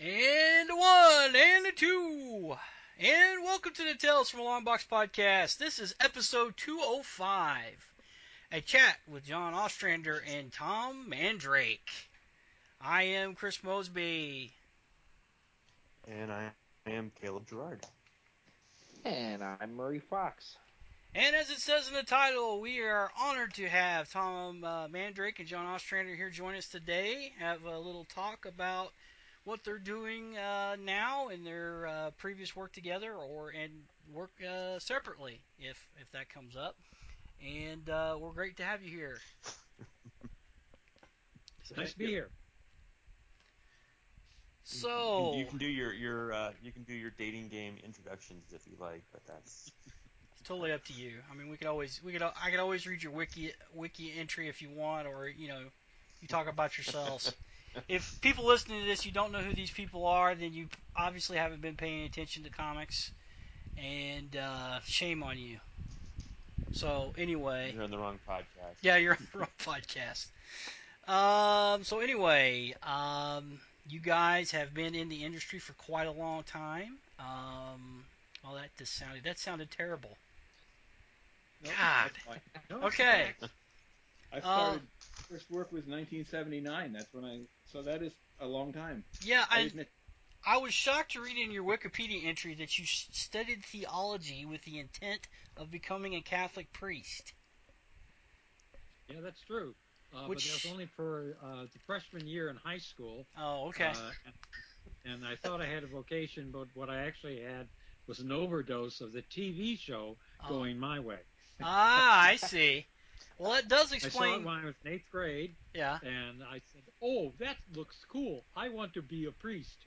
And a one, and a two. And welcome to the Tales from a Long Box podcast. This is episode 205. A chat with John Ostrander and Tom Mandrake. I am Chris Mosby. And I am Caleb Gerard. And I'm Murray Fox. And as it says in the title, we are honored to have Tom Mandrake and John Ostrander here join us today. Have a little talk about what they're doing now in their previous work together, and work separately if that comes up. And we're great to have you here. It's nice to be here. So you can do your dating game introductions if you like, but that's it's totally up to you. I mean, I could always read your wiki entry if you want, or you talk about yourselves. If people listening to this, you don't know who these people are, then you obviously haven't been paying attention to comics, and shame on you. So anyway, you're on the wrong podcast. yeah, you're on the wrong podcast. So anyway, you guys have been in the industry for quite a long time. Well, that sounded terrible. Nope, God. that's fine. No, Okay. I started first work was 1979. So that is a long time. Yeah, I admit. I was shocked to read in your Wikipedia entry that you studied theology with the intent of becoming a Catholic priest. yeah, that's true. But Which- that was only for the freshman year in high school. Oh, okay. And I thought I had a vocation, but what I actually had was an overdose of the TV show going my way. I see. Well, that does I saw it explain. when I was in 8th grade, Yeah. and I said, "Oh, that looks cool. I want to be a priest."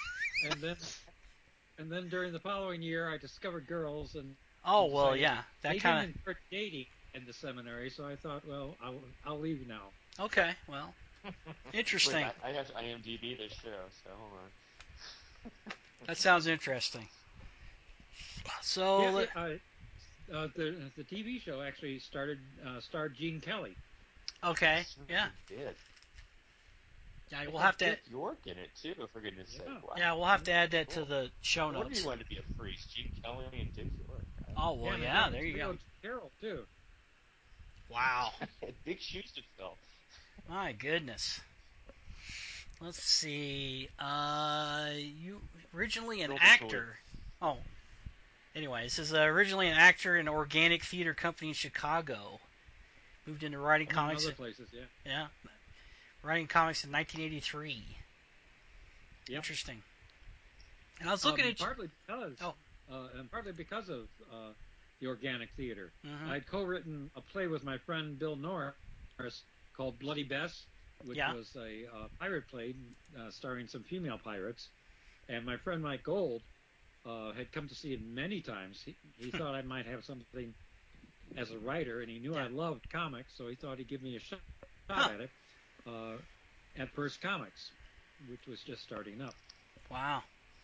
and then during the following year, I discovered girls and Oh, well, decided yeah. That they kind didn't encourage dating in the seminary, so I thought, well, I'll leave now. of. Okay, well, interesting. Wait, I have to IMDb this show, so hold on. That sounds interesting. So, The TV show actually starred Gene Kelly. okay, yeah. It did. Yeah, we'll have to. Dick York in it too, for goodness' sake. Wow. Yeah, we'll have to add that to Cool. the show No wonder notes. you wanted to be a priest, Gene Kelly and Dick York. Oh well, Yeah, yeah. There you go. Carol too. Wow. Big shoes to fill. My goodness. Let's see. You originally an actor. Oh. Anyway, this is originally an actor in an organic theater company in Chicago. Moved into writing comics. Other places, yeah. Yeah. Writing comics in 1983. Yep. Interesting. And I was looking at partly because of the organic theater. Mm-hmm. I'd co-written a play with my friend Bill Norris called Bloody Bess, which was a pirate play starring some female pirates. And my friend Mike Gold had come to see it many times. He thought I might have something as a writer, and he knew I loved comics, so he thought he'd give me a shot at it at First Comics, which was just starting up. Wow.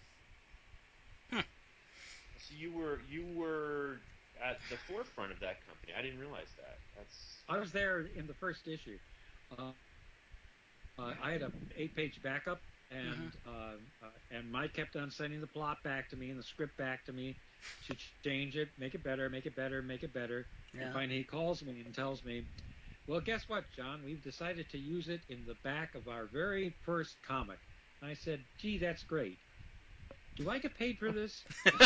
So you were at the forefront of that company. I didn't realize that. I was there in the first issue. I had an 8-page backup, and Mike kept on sending the plot back to me and the script back to me to change it, make it better, make it better, make it better. Yeah. And finally he calls me and tells me, "Well, guess what, John? We've decided to use it in the back of our very first comic." And I said, "Gee, that's great. Do I get paid for this?"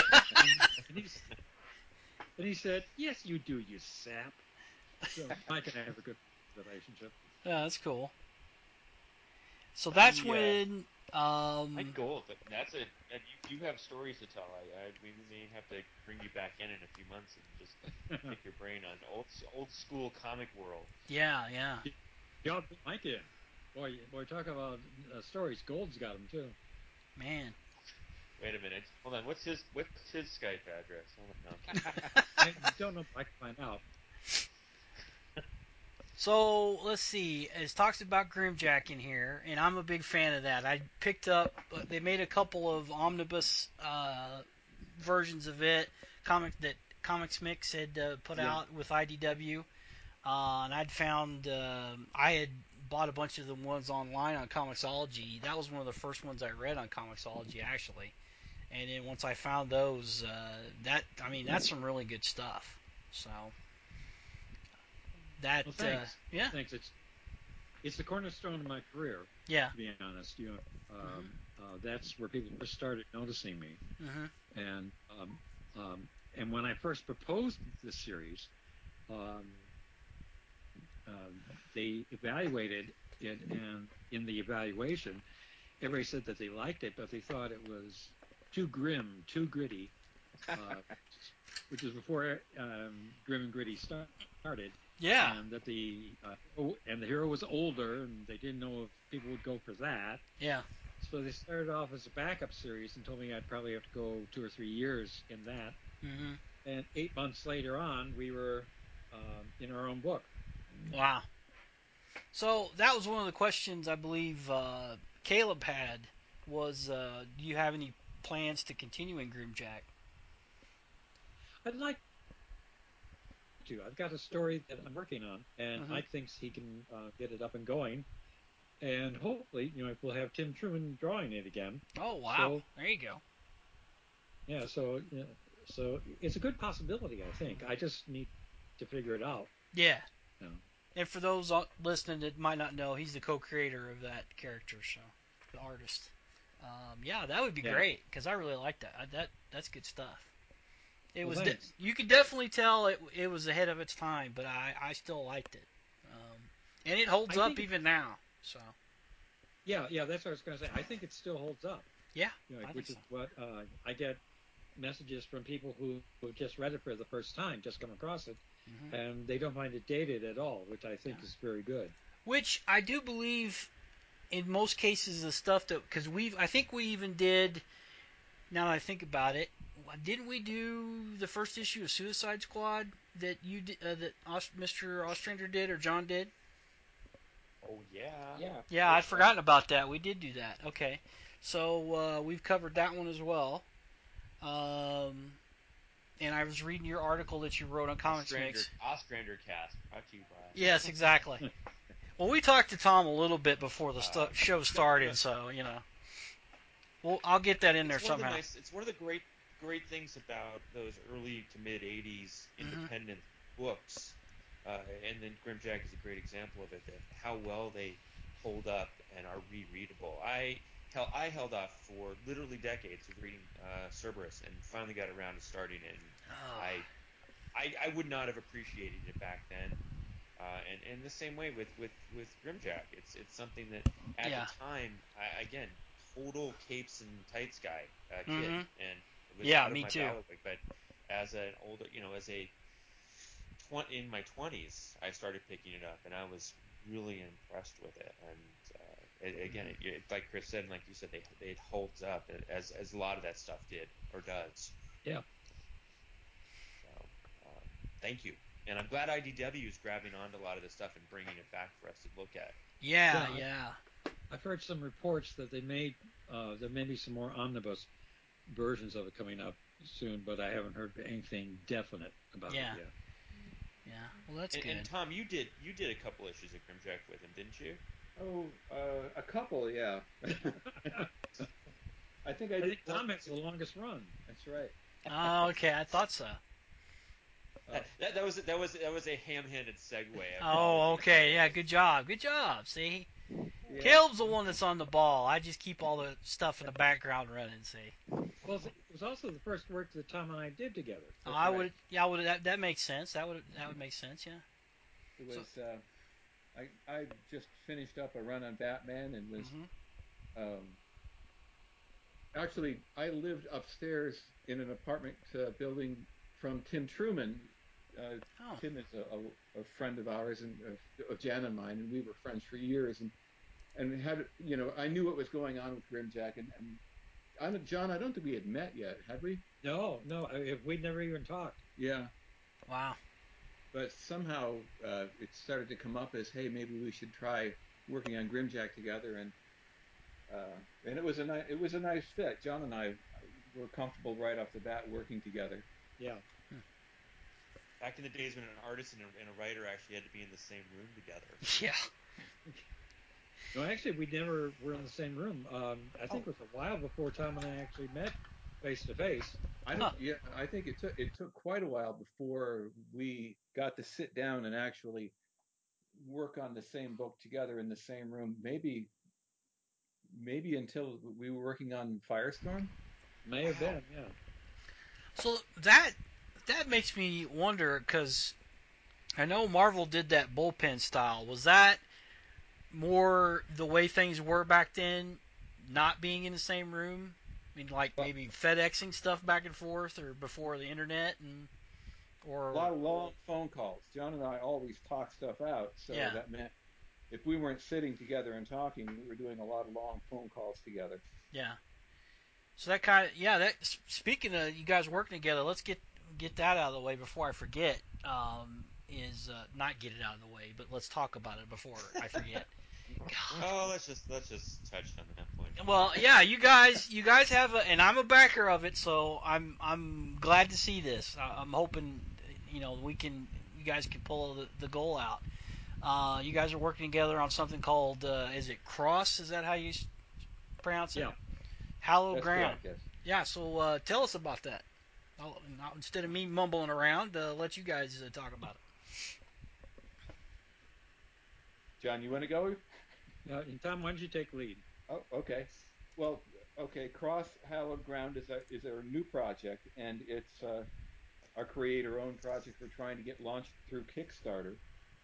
and he said, "Yes, you do, you sap." So Mike and I have a good relationship. Yeah, that's cool. So that's when. My goal, but you have stories to tell. We may have to bring you back in a few months and just pick your brain on old school comic world. Yeah. Y'all bring Mike in. Boy, talk about stories. Gold's got them too. Man. Wait a minute. Hold on. What's his Skype address? No, I don't know if I can find out. So let's see. It talks about Grimjack in here, and I'm a big fan of that. I picked up. They made a couple of omnibus versions of it. Comics Mix had put out with IDW, and I'd found I had bought a bunch of the ones online on Comixology. That was one of the first ones I read on Comixology, actually. And then once I found those, that's some really good stuff. So that, Well, thanks. yeah, Thanks. It's the cornerstone of my career, yeah, to be honest. mm-hmm. That's where people first started noticing me. Mm-hmm. And and when I first proposed this series, um, they evaluated it, and in the evaluation, everybody said that they liked it, but they thought it was too grim, too gritty, uh, which is before Grim and Gritty started, Yeah, and that the hero was older, and they didn't know if people would go for that. yeah, So they started off as a backup series and told me I'd probably have to go 2 or 3 years in that. mm-hmm. And 8 months later on, we were in our own book. Wow. So that was one of the questions I believe Caleb had was, do you have any plans to continue in Grimjack? I'd like to. I've got a story that I'm working on, and Mm-hmm. Mike thinks he can get it up and going. And hopefully, we'll have Tim Truman drawing it again. Oh wow, So there you go. yeah, so it's a good possibility. I think I just need to figure it out. Yeah. You know. And for those listening that might not know, he's the co-creator of that character, so the artist. Yeah, that would be Yeah. great because I really like that. That's good stuff. It Well, was thanks. you could definitely tell it was ahead of its time, but I still liked it, and it holds I up think even now. So yeah, that's what I was going to say. I think it still holds up. yeah, I think Which is so. what I get messages from people who just read it for the first time, just come across it, Hmm. and they don't find it dated at all, which I Yeah. think is very good. Which I do believe in most cases the stuff that because I think we even did. Now that I think about it, didn't we do the first issue of Suicide Squad that you did, Mr. Ostrander did or John did? Oh yeah. Yeah. Yeah, I'd forgotten about that. We did do that. Okay, so we've covered that one as well. Um, and I was reading your article that you wrote on Comics Mix. Ostrander cast brought to you by. Yes, exactly. Well, we talked to Tom a little bit before the show No, started, so well, I'll get that in there it's one of the somehow. nice. It's one of the great things about those early to mid '80s Hmm. independent books, and then Grimjack is a great example of it. That how well they hold up and are rereadable. I held off for literally decades of reading Cerberus and finally got around to starting it. And Oh, I would not have appreciated it back then. And the same way with Grimjack, it's something that at the yeah. time, again, total capes and tights guy, kid, Hmm. and it was Yeah, out of me my too. bailiwick. But as an older, as a in my 20s, I started picking it up, and I was really impressed with it. And again, like Chris said, and like you said, it holds up as a lot of that stuff did or does. Yeah, So, um, thank you. And I'm glad IDW is grabbing onto a lot of this stuff and bringing it back for us to look at. Yeah, yeah. yeah, I've heard some reports that there may be some more omnibus versions of it coming up soon, but I haven't heard anything definite about it yeah, yet. yeah. Well, that's And good. Tom, you did a couple issues of Grimjack with him, didn't you? Oh, a couple, yeah. I think I I did think one. Tom has the longest run. That's right. Oh, okay, I thought so. Uh, That was a ham-handed segue. Oh, Apologies for okay, yeah. that. Good job, good job. See, yeah. Caleb's the one that's on the ball. I just keep all the stuff in the background running. See, Well, it was also the first work that Tom and I did together. That's right. I would. That makes sense. That would make sense. Yeah. It So. was. I just finished up a run on Batman and was Hmm. um, actually I lived upstairs in an apartment building from Tim Truman. Uh, Oh. Tim is a friend of ours and of Jan and mine, and we were friends for years. And had I knew what was going on with Grimjack, and John, I don't think we had met yet, had we? No, no, we'd never even talked. Yeah, Wow. but somehow it started to come up as, hey, maybe we should try working on Grimjack together, and it was a nice fit. John and I were comfortable right off the bat working together. Yeah, Hmm. Back in the days when an artist and a writer actually had to be in the same room together. Yeah. No, actually, we never were in the same room. I think it was a while before Tom and I actually met face to face. I don't. Yeah, I think it took quite a while before we got to sit down and actually work on the same book together in the same room. Maybe until we were working on Firestorm. May have been, yeah. So that makes me wonder because I know Marvel did that bullpen style. Was that more the way things were back then, not being in the same room? I mean, like But maybe FedExing stuff back and forth, or before the internet, and a lot or of long phone calls. John and I always talk stuff out, so yeah, that meant if we weren't sitting together and talking, we were doing a lot of long phone calls together. yeah. So that kind of yeah. That speaking of you guys working together, let's get that out of the way before I forget. Is not get it out of the way, but let's talk about it before I forget. God. Oh, let's just touch on that point. Well, yeah, you guys have a, and I'm a backer of it, so I'm glad to see this. I'm hoping, you guys can pull the goal out. You guys are working together on something called, is it Cross? Is that how you pronounce it? Yeah. Hallowed That's Ground. correct. Yes. Yeah. So tell us about that. Instead of me mumbling around, let you guys talk about it. John, you want to go? And Tom, why don't you take lead? Oh, okay. Well, okay. Cross Hallowed Ground is our new project, and it's our creator-owned project we're trying to get launched through Kickstarter.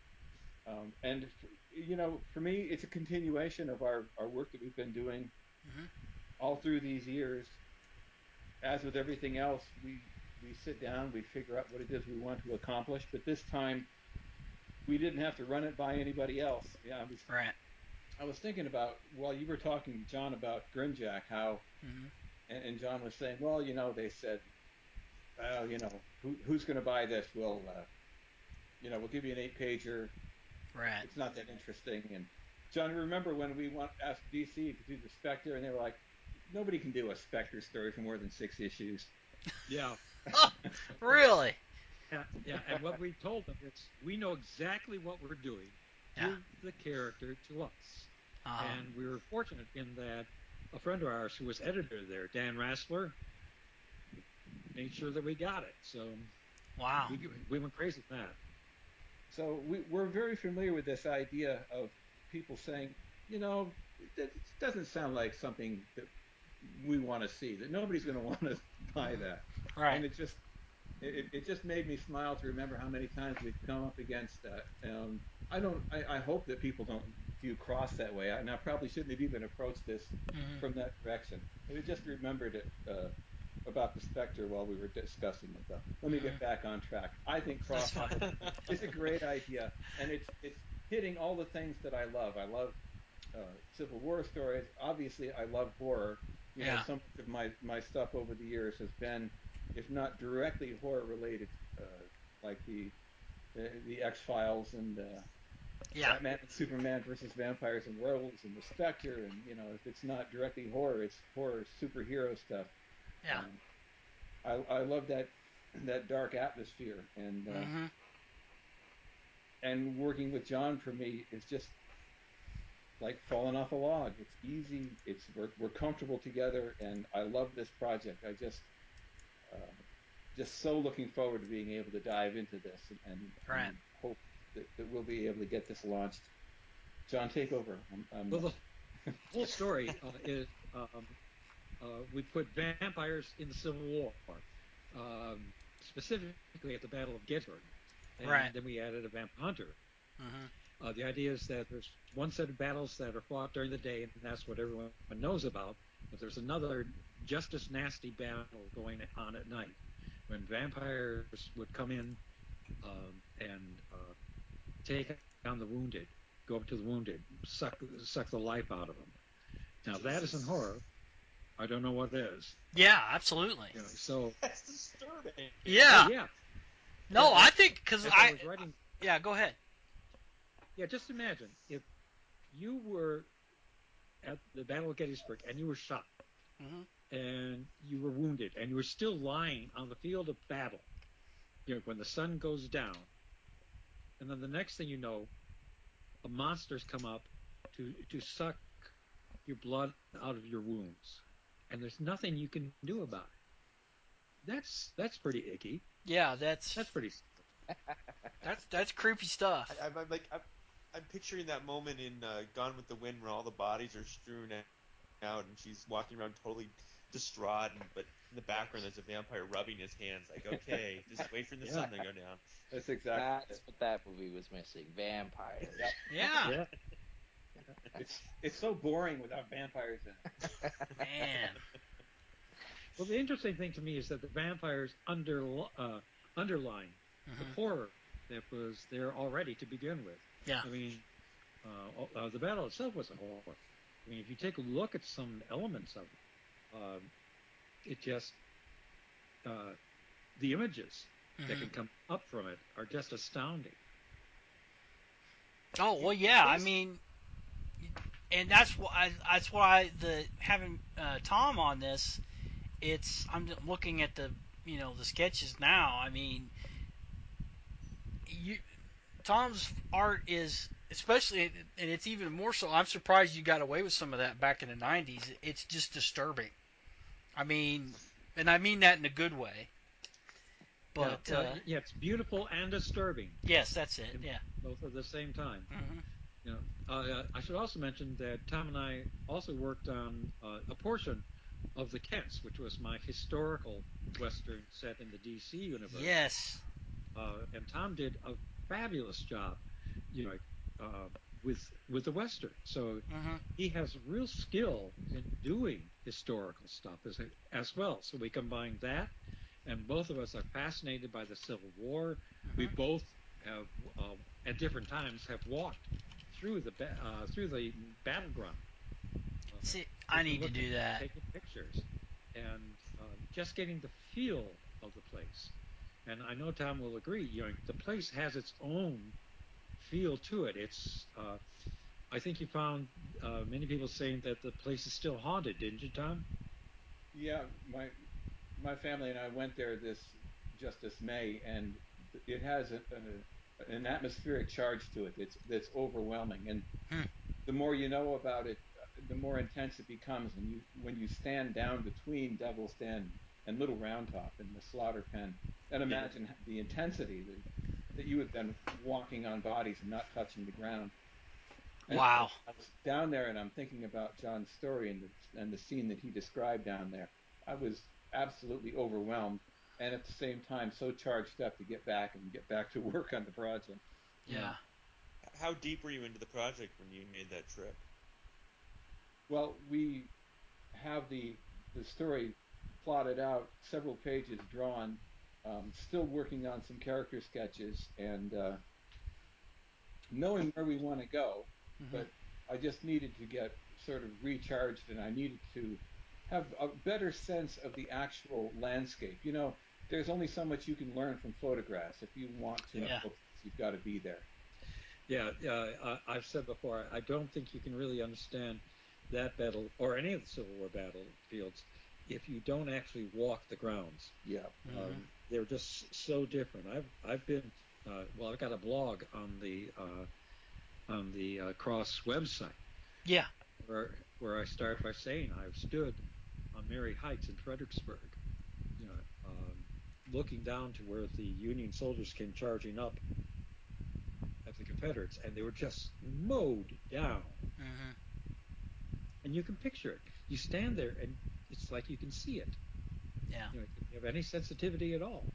And for me, it's a continuation of our work that we've been doing Hmm. all through these years. As with everything else, we sit down, we figure out what it is we want to accomplish, but this time we didn't have to run it by anybody else. Yeah, Right. I was thinking about while you were talking to John about Grimjack, how Hmm. and John was saying, well, they said, well, who's going to buy this? We'll give you an 8 pager. Right. It's not that interesting. And John, remember when we asked DC to do the Spectre, and they were like, nobody can do a Spectre story for more than 6 issues. Yeah. Really? Yeah. And what we told them is we know exactly what we're doing. Yeah. Give the character to us. Uh-huh. And we were fortunate in that a friend of ours who was editor there, Dan Rassler, made sure that we got it. So Wow. we went crazy with that. So we're very familiar with this idea of people saying, it doesn't sound like something that we want to see, that nobody's going to want to buy Hmm. that. Right. And it just made me smile to remember how many times we've come up against that. I hope that people don't view Cross that way. And I probably shouldn't have even approached this Hmm. from that direction. But I just remembered it about the Spectre while we were discussing it. Though. Let me Hmm. get back on track. I think That's Cross fine. is a great idea, and it's hitting all the things that I love. I love Civil War stories. Obviously, I love horror. Yeah. So much of my stuff over the years has been, if not directly horror related, like the X Files and Yeah. Batman and Superman versus vampires and werewolves and the Spectre. And if it's not directly horror, it's horror superhero stuff. Yeah. Um, I love that dark atmosphere, Hmm. and working with John for me is just like falling off a log. It's easy. We're comfortable together, and I love this project. Uh, just so looking forward to being able to dive into this Right. and hope that we'll be able to get this launched. John, take over. Well, the whole story is we put vampires in the Civil War, um, specifically at the Battle of Gettysburg, Right. and then we added a vampire hunter. Hmm. The idea is that there's one set of battles that are fought during the day, and that's what everyone knows about. But there's another just as nasty battle going on at night when vampires would come in and take on the wounded, go up to the wounded, suck the life out of them. Now that isn't Jesus, horror. I don't know what is. Yeah. Absolutely. So, that's disturbing. oh Yeah. yeah, No, I think because as I was writing, yeah. Go ahead. yeah, just imagine if you were at the Battle of Gettysburg and you were shot Hmm. and you were wounded and you were still lying on the field of battle, when the sun goes down, and then the next thing you know, monsters come up to suck your blood out of your wounds, and there's nothing you can do about it. That's pretty icky. Yeah, That's pretty. that's creepy stuff. I'm picturing that moment in Gone with the Wind where all the bodies are strewn out and she's walking around totally distraught, but in the background there's a vampire rubbing his hands, like, okay, just wait for the sun to go down. That's exactly That's what that movie was missing. Vampires. Yep. Yeah, Yeah. It's so boring without vampires in it. man. Well, the interesting thing to me is that the vampires underline the Hmm. horror that was there already to begin with. Yeah. I mean, the battle itself was a horror. I mean, if you take a look at some elements of it, it just the images that Hmm. can come up from it are just astounding. Oh well, yeah. I mean, and that's why the having Tom on this. I'm looking at the sketches now. I mean, you Tom's art is especially, and it's even more so. I'm surprised you got away with some of that back in the '90s. It's just disturbing. I mean, and I mean that in a good way. Yeah, But yeah, it's beautiful and disturbing yes, that's it. in Yeah. both at the same time. Hmm. You know, I should also mention that Tom and I also worked on a portion of the Kents, which was my historical Western set in the DC universe. Yes. And Tom did a fabulous job, you know, with the Western. So Hmm. he has real skill in doing historical stuff as well. So we combine that, and both of us are fascinated by the Civil War. We Hmm. both have, at different times, have walked through the battleground, See, I taking a need to look at, do that. taking pictures, and just getting the feel of the place. And I know Tom will agree. You know, the place has its own feel to it. I think you found many people saying that the place is still haunted, didn't you, Tom? Yeah, my family and I went there this May, and it has an atmospheric charge to it that's overwhelming. And Hmm. the more you know about it, the more intense it becomes. And when you stand down between Devil's Den and Little Round Top in the slaughter pen, and Yeah. imagine the intensity that you have been walking on bodies and not touching the ground. And Wow. I was down there, and I'm thinking about John's story and the scene that he described down there. I was absolutely overwhelmed, and at the same time, so charged up to get back to work on the project. Yeah. Yeah. How deep were you into the project when you made that trip? Well, we have the story plotted out, several pages drawn, still working on some character sketches and knowing where we want to go, Hmm. but I just needed to get sort of recharged and I needed to have a better sense of the actual landscape. You know, there's only so much you can learn from photographs. If you want to know, Yeah. you've got to be there. Yeah, I've said before, I don't think you can really understand that battle or any of the Civil War battlefields if you don't actually walk the grounds. Yeah. Hmm. They're just so different. I've been I've got a blog on the Cross website Yeah. where I start by saying I've stood on Mary Heights in Fredericksburg, you know, looking down to where the Union soldiers came charging up at the Confederates, and they were just mowed down. Hmm. And you can picture it. You stand there, and it's like you can see it. Yeah. You know, if you have any sensitivity at all.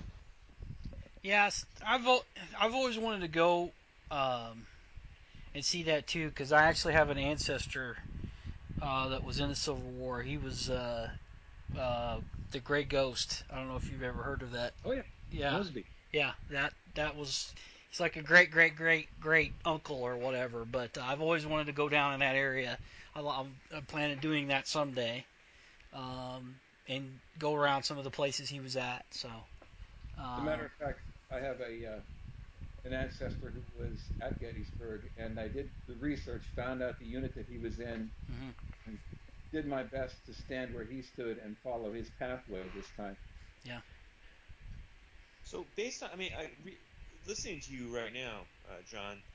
Yes, I've always wanted to go um, and see that too because I actually have an ancestor that was in the Civil War. He was uh, the Gray Ghost. I don't know if you've ever heard of that. Oh yeah, Yeah, Mosby. yeah. That was. It's like a great great great great uncle or whatever. But I've always wanted to go down in that area. I'm planning on doing that someday. And go around some of the places he was at. So. As a matter Um, of fact, I have an ancestor who was at Gettysburg, and I did the research, found out the unit that he was in, mhm. and did my best to stand where he stood and follow his pathway this time. Yeah. So based on, I mean, listening to you right now, John,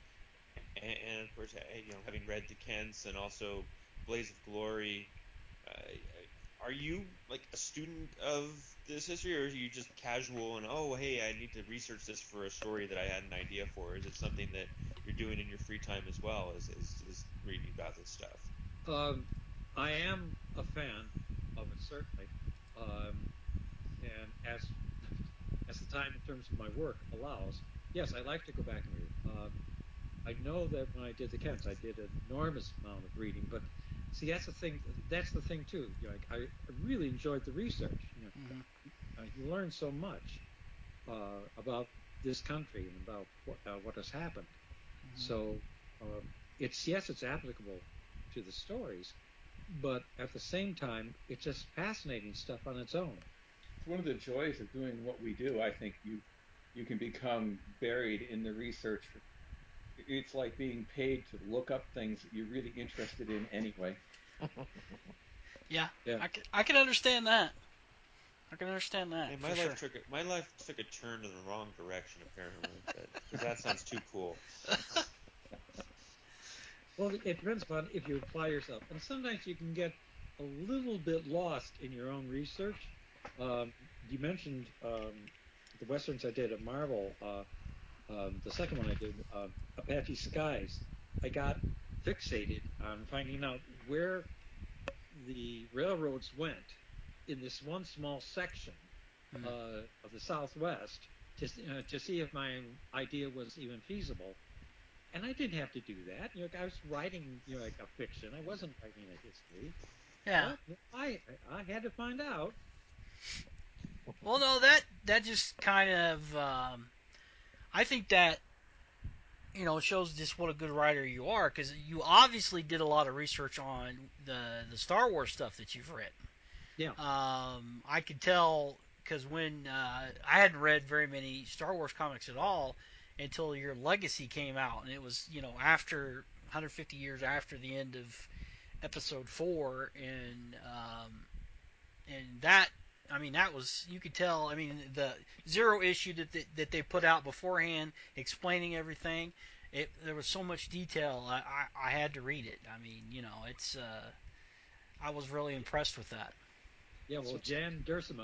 and of course, having read the Kents and also Blaze of Glory, are you like a student of this history, or are you just casual and oh hey, I need to research this for a story that I had an idea for? Is it something that you're doing in your free time as well as reading about this stuff? Um, I am a fan of it, certainly. Um, and as the time in terms of my work allows, yes, I like to go back and read. I know that when I did the Kents, I did an enormous amount of reading, but see, that's the thing. That's the thing too. I really enjoyed the research. Mm-hmm. You learn so much about this country and about what has happened. Mm-hmm. So um, it's applicable to the stories, but at the same time, it's just fascinating stuff on its own. It's one of the joys of doing what we do. I think you can become buried in the research. It's like being paid to look up things that you're really interested in anyway. Yeah, Yeah. I can understand that. I can understand that Hey, for sure. my life took a turn in the wrong direction apparently, but because that sounds too cool. Well, it depends upon if you apply yourself, and sometimes you can get a little bit lost in your own research. You mentioned the westerns I did at Marvel. The second one I did, Apache Skies. I got fixated on finding out where the railroads went in this one small section Mm. of the Southwest to see if my idea was even feasible. And I didn't have to do that. I was writing, like a fiction. I wasn't writing a history, Yeah. but I had to find out. Well, no, that just kind of I think that shows just what a good writer you are because you obviously did a lot of research on the Star Wars stuff that you've read. Yeah, I could tell because when I hadn't read very many Star Wars comics at all until your Legacy came out, and it was after 150 years after the end of Episode 4, and that I mean that was you could tell. I mean the Zero issue that they put out beforehand explaining everything. There was so much detail. I had to read it. I mean it's I was really impressed with that. yeah. Well, So Jan Duursema,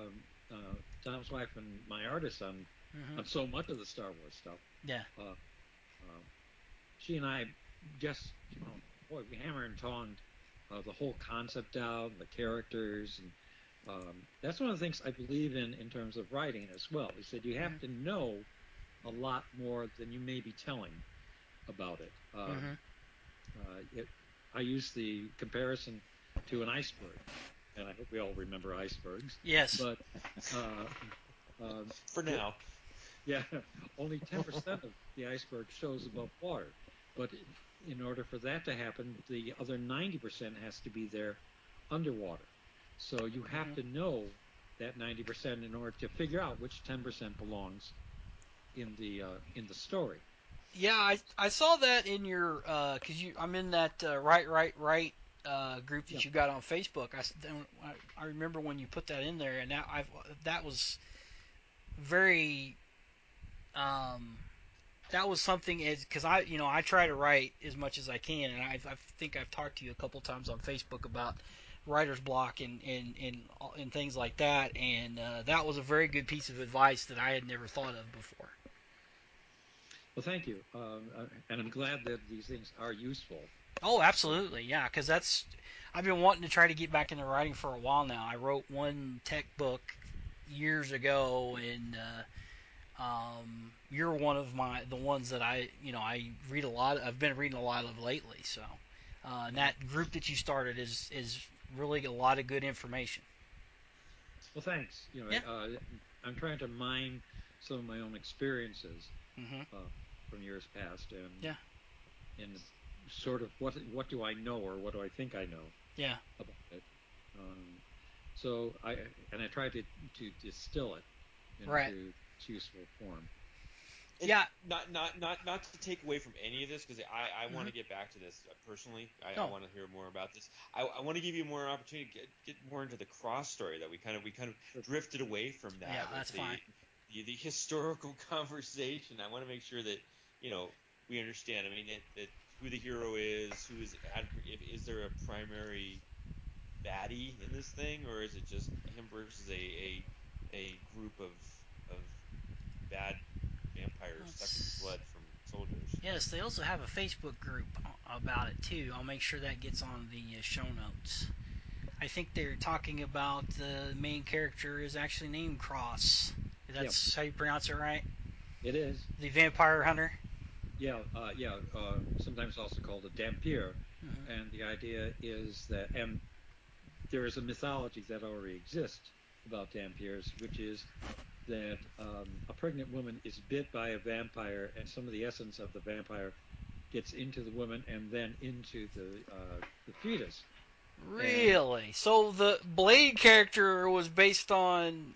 Tom's wife and my artist Hmm. on so much of the Star Wars stuff. Yeah. Uh, uh, she and I just, boy, we hammer and tongued the whole concept out, the characters, and that's one of the things I believe in terms of writing as well. Is that you have Hmm. to know a lot more than you may be telling about it. Hmm. It I use the comparison to an iceberg, and I hope we all remember icebergs. Yes. But uh, uh, for the, now, yeah, only 10% of the iceberg shows above water. But in order for that to happen, the other 90% has to be there underwater. So you have Hmm. to know that 90% in order to figure out which 10% belongs in the story. Yeah, I saw that in your because I'm in that right group Yeah. that you got on Facebook. I remember when you put that in there, and that was very um, that was something is because I try to write as much as I can, and I think I've talked to you a couple times on Facebook about writer's block and things like that, and that was a very good piece of advice that I had never thought of before. Well, thank you. And I'm glad that these things are useful. Oh, So, absolutely, yeah, because I've been wanting to try to get back into writing for a while now. I wrote one tech book years ago, and you're one of the ones that I read a lot. I've been reading a lot of lately. So, and that group that you started is really a lot of good information. well, thanks. Yeah. I'm trying to mine some of my own experiences Mhm. uh, from years past, Yeah. and sort of what do I know or what do I think I know Yeah. about it. Um, I try to distill it Right. into its useful form. and Yeah. not to take away from any of this because I want Mhm. to get back to this personally. I No. want to hear more about this. I want to give you more opportunity to get more into the cross story that we kind of drifted away from Yeah, that with that's fine. the historical conversation. I want to make sure that you know we understand. I mean, who the hero is, is there a primary baddie in this thing, or is it just him versus a group of bad vampires sucking blood from soldiers? Yes, they also have a Facebook group about it too. I'll make sure that gets on the show notes. I think they're talking about the main character is actually named Cross. That's how you pronounce it, right? It is. The vampire hunter. Yeah, sometimes also called a Dhampir. Mm-hmm. And the idea is that, and there is a mythology that already exists about Dhampirs, which is that a pregnant woman is bit by a vampire, and some of the essence of the vampire gets into the woman and then into the fetus. Really? So the Blade character was based on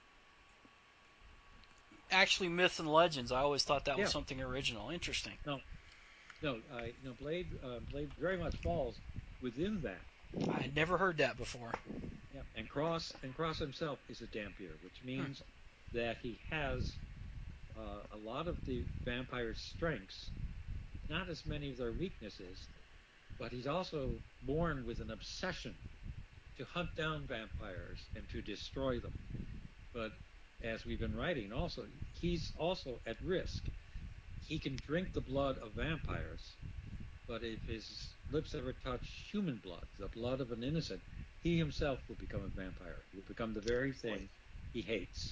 actually myths and legends. I always thought that was Yeah, something original. Interesting. no, Blade very much falls within that. I had never heard that before. Yeah, and Cross himself is a Dhampir, which means that he has a lot of the vampire's strengths, not as many of their weaknesses, but he's also born with an obsession to hunt down vampires and to destroy them. But as we've been writing, also he's also at risk. He can drink the blood of vampires, but if his lips ever touch human blood, the blood of an innocent, he himself will become a vampire. He will become the very thing he hates.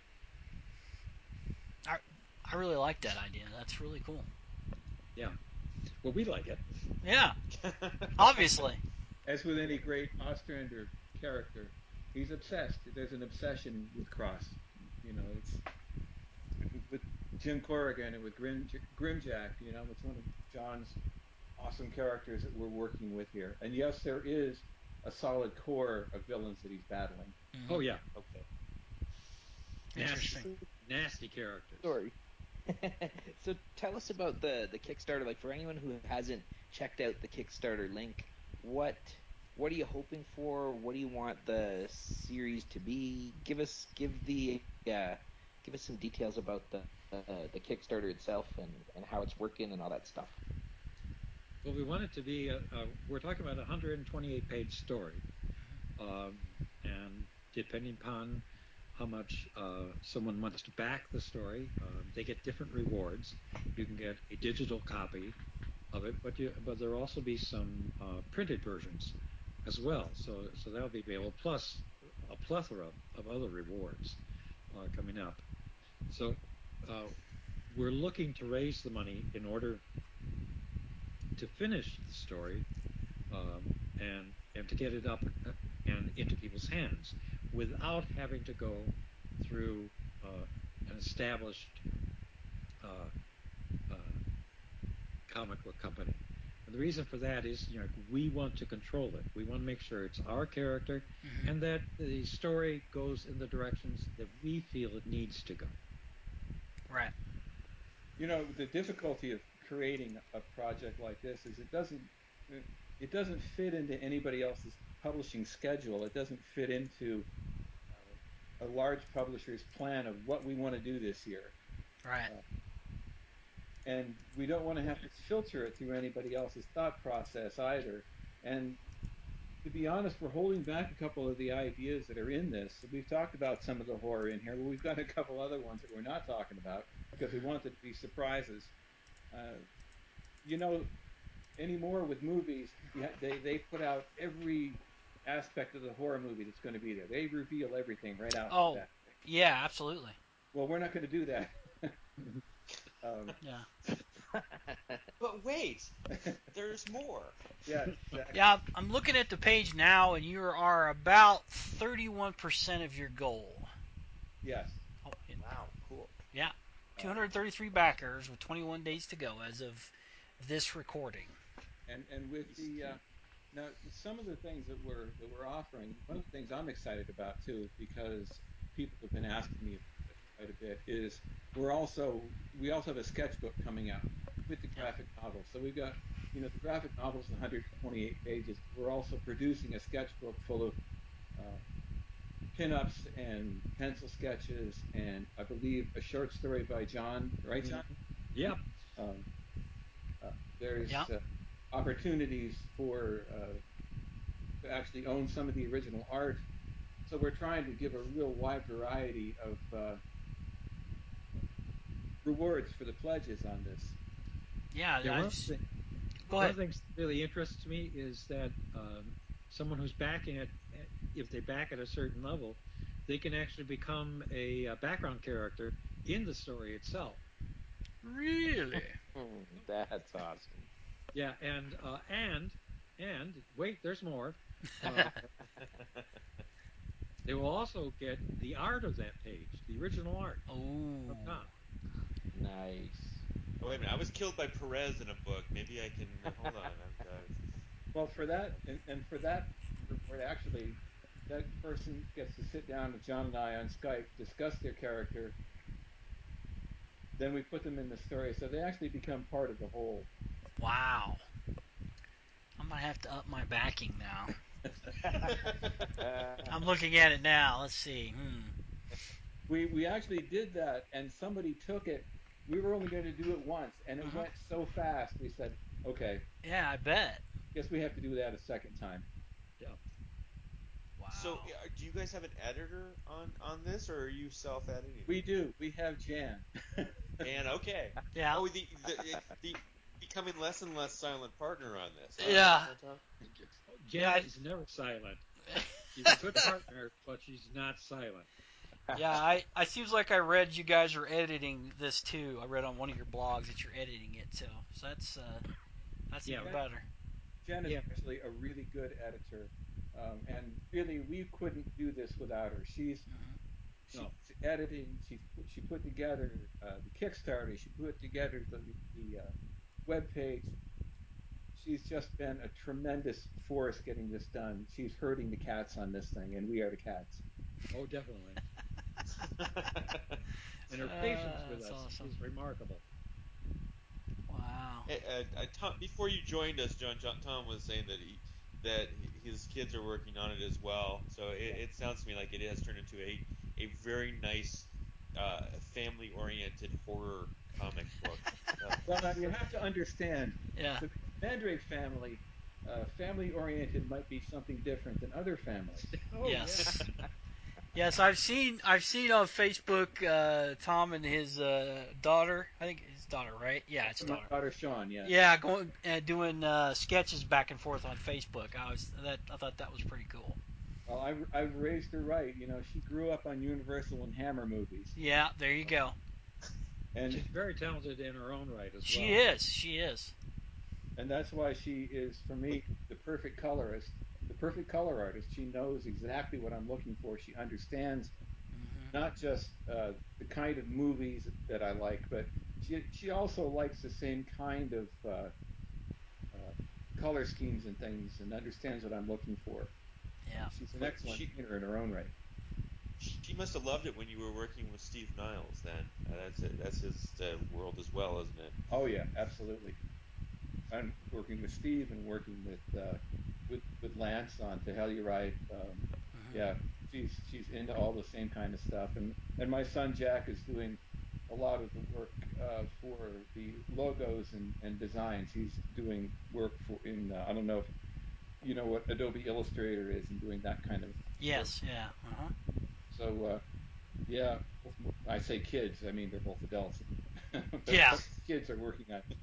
I I really like that idea. That's really cool. Yeah. Well, we like it. Yeah, obviously. As with any great Ostrander character, he's obsessed. There's an obsession with Cross. You know, it's with Jim Corrigan and with Grimjack. You know, it's one of John's awesome characters that we're working with here. And yes, there is a solid core of villains that he's battling. Mm-hmm. Oh yeah, Okay. Interesting. nasty characters. Story. So tell us about the Kickstarter. Like for anyone who hasn't checked out the Kickstarter link, what what are you hoping for? What do you want the series to be? Give us some details about the Kickstarter itself and how it's working and all that stuff. Well, we want it to be. We're talking about a 128-page story, um, and depending upon how much someone wants to back the story, they get different rewards. You can get a digital copy of it, but there'll also be some printed versions as well. So that'll be available, plus a plethora of other rewards coming up. So uh, we're looking to raise the money in order to finish the story, and to get it up and into people's hands without having to go through an established uh, uh, comic book company. And the reason for that is, we want to control it. We want to make sure it's our character, Mm-hmm. and that the story goes in the directions that we feel it needs to go. Right. You know, the difficulty of creating a project like this is it doesn't fit into anybody else's publishing schedule. It doesn't fit into a large publisher's plan of what we want to do this year. Right. Uh, and we don't want to have to filter it through anybody else's thought process either. And to be honest, we're holding back a couple of the ideas that are in this. So we've talked about some of the horror in here, but we've got a couple other ones that we're not talking about because we want it to be surprises. Uh, you know, anymore with movies, they put out every aspect of the horror movie that's going to be there. They reveal everything right out the Oh, bat. yeah, absolutely. Well, we're not going to do that. um, Yeah. But wait, there's more. yeah, exactly. Yeah, I'm looking at the page now, and you are about 31% of your goal. Yes. Oh, Wow, cool. yeah. Uh, 233 backers with 21 days to go as of this recording. and with the now some of the things that we're offering, one of the things I'm excited about too, because people have been asking me about this quite a bit, is we also have a sketchbook coming out with the Yep. graphic novel. So we've got, the graphic novel is 128 pages. We're also producing a sketchbook full of uh, pinups and pencil sketches, and I believe a short story by John, right, John? Yeah. Um, Yeah. There's opportunities for to actually own some of the original art. So we're trying to give a real wide variety of rewards for the pledges on this. Yeah. Yeah, Go one ahead. of the things that really interests me is that someone who's backing it, if they back at a certain level, they can actually become a background character in the story itself. Really? That's awesome. Yeah, and wait, there's more. Uh, they will also get the art of that page, the original art Oh. from Tom. Nice. Oh, wait a minute. I was killed by Perez in a book. Maybe I can hold on. I've got. Well, for that and for that reward, actually, that person gets to sit down with John and I on Skype, discuss their character, then we put them in the story, so they actually become part of the whole. Wow. I might have to up my backing now. I'm looking at it now. Let's see. We actually did that, and somebody took it. We were only going to do it once, and it Uh-huh. went so fast. We said, "Okay, Yeah, I bet. guess we have to do that a second time." Yeah. So, Wow. do you guys have an editor on this, or are you self-editing We it? do. We have Jan. And okay. Yeah. Oh, the becoming less and less silent partner on this, huh, Yeah. Tom? Yeah. Janet is never silent. She's a good partner, but she's not silent. Yeah, I seems like I read you guys are editing this too. I read on one of your blogs that you're editing it too. So that's Yeah, even better. Jen is yeah. actually a really good editor, and really we couldn't do this without her. Hmm. She's No. editing. She put together the Kickstarter. She put together the web page. She's just been a tremendous force getting this done. She's herding the cats on this thing, and we are the cats. Oh, definitely. And her patience with That's us awesome. is remarkable. Wow. Tom, before you joined us, Tom was saying that his kids are working on it as well. So it sounds to me like it has turned into a very nice family-oriented horror comic book. Well, now you have to understand Yeah. the Mandrake family, family oriented might be something different than other families. Oh, yeah. Yes. Yes, I've seen on Facebook Tom and his daughter. I think his daughter, right? Yeah, it's My daughter. daughter Sean, yes. Yeah, going doing sketches back and forth on Facebook. I thought that was pretty cool. Well, I've raised her right. You know, she grew up on Universal and Hammer movies, Yeah, there you go. and She's very talented in her own right as She well. is. She is. that's why she is for me the perfect colorist, the perfect color artist. She knows exactly what I'm looking for. She understands Hmm. not just the kind of movies that I like, but she also likes the same kind of uh, color schemes and things, and understands what I'm looking for. Yeah. She's an But excellent painter in her own right. she must have loved it when you were working with Steve Niles. Then that's it. That's his world as well, isn't it? Oh yeah, absolutely. I'm working with Steve and working with Lance on Telluride. Hmm. Yeah, she's into all the same kind of stuff, and my son Jack is doing a lot of the work for the logos and designs. He's doing work for in I don't know if you know what Adobe Illustrator is and doing that kind of work. Yes. Yeah. Uh huh. So yeah, I say kids, I mean they're both adults, but Yeah. but kids are working on.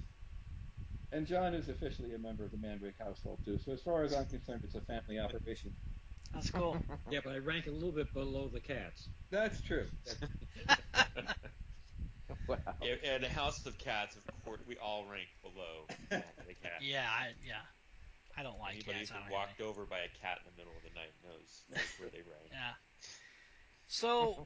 And John is officially a member of the Mandrake household too. So as far as I'm concerned, it's a family operation. That's cool. Yeah, but I rank a little bit below the cats. That's true. That's Wow. In a house of cats, of course, we all rank below the cats. Yeah. I don't like Anybody cats. who's I been don't have any. walked over by a cat in the middle of the night knows where they rank. Yeah. So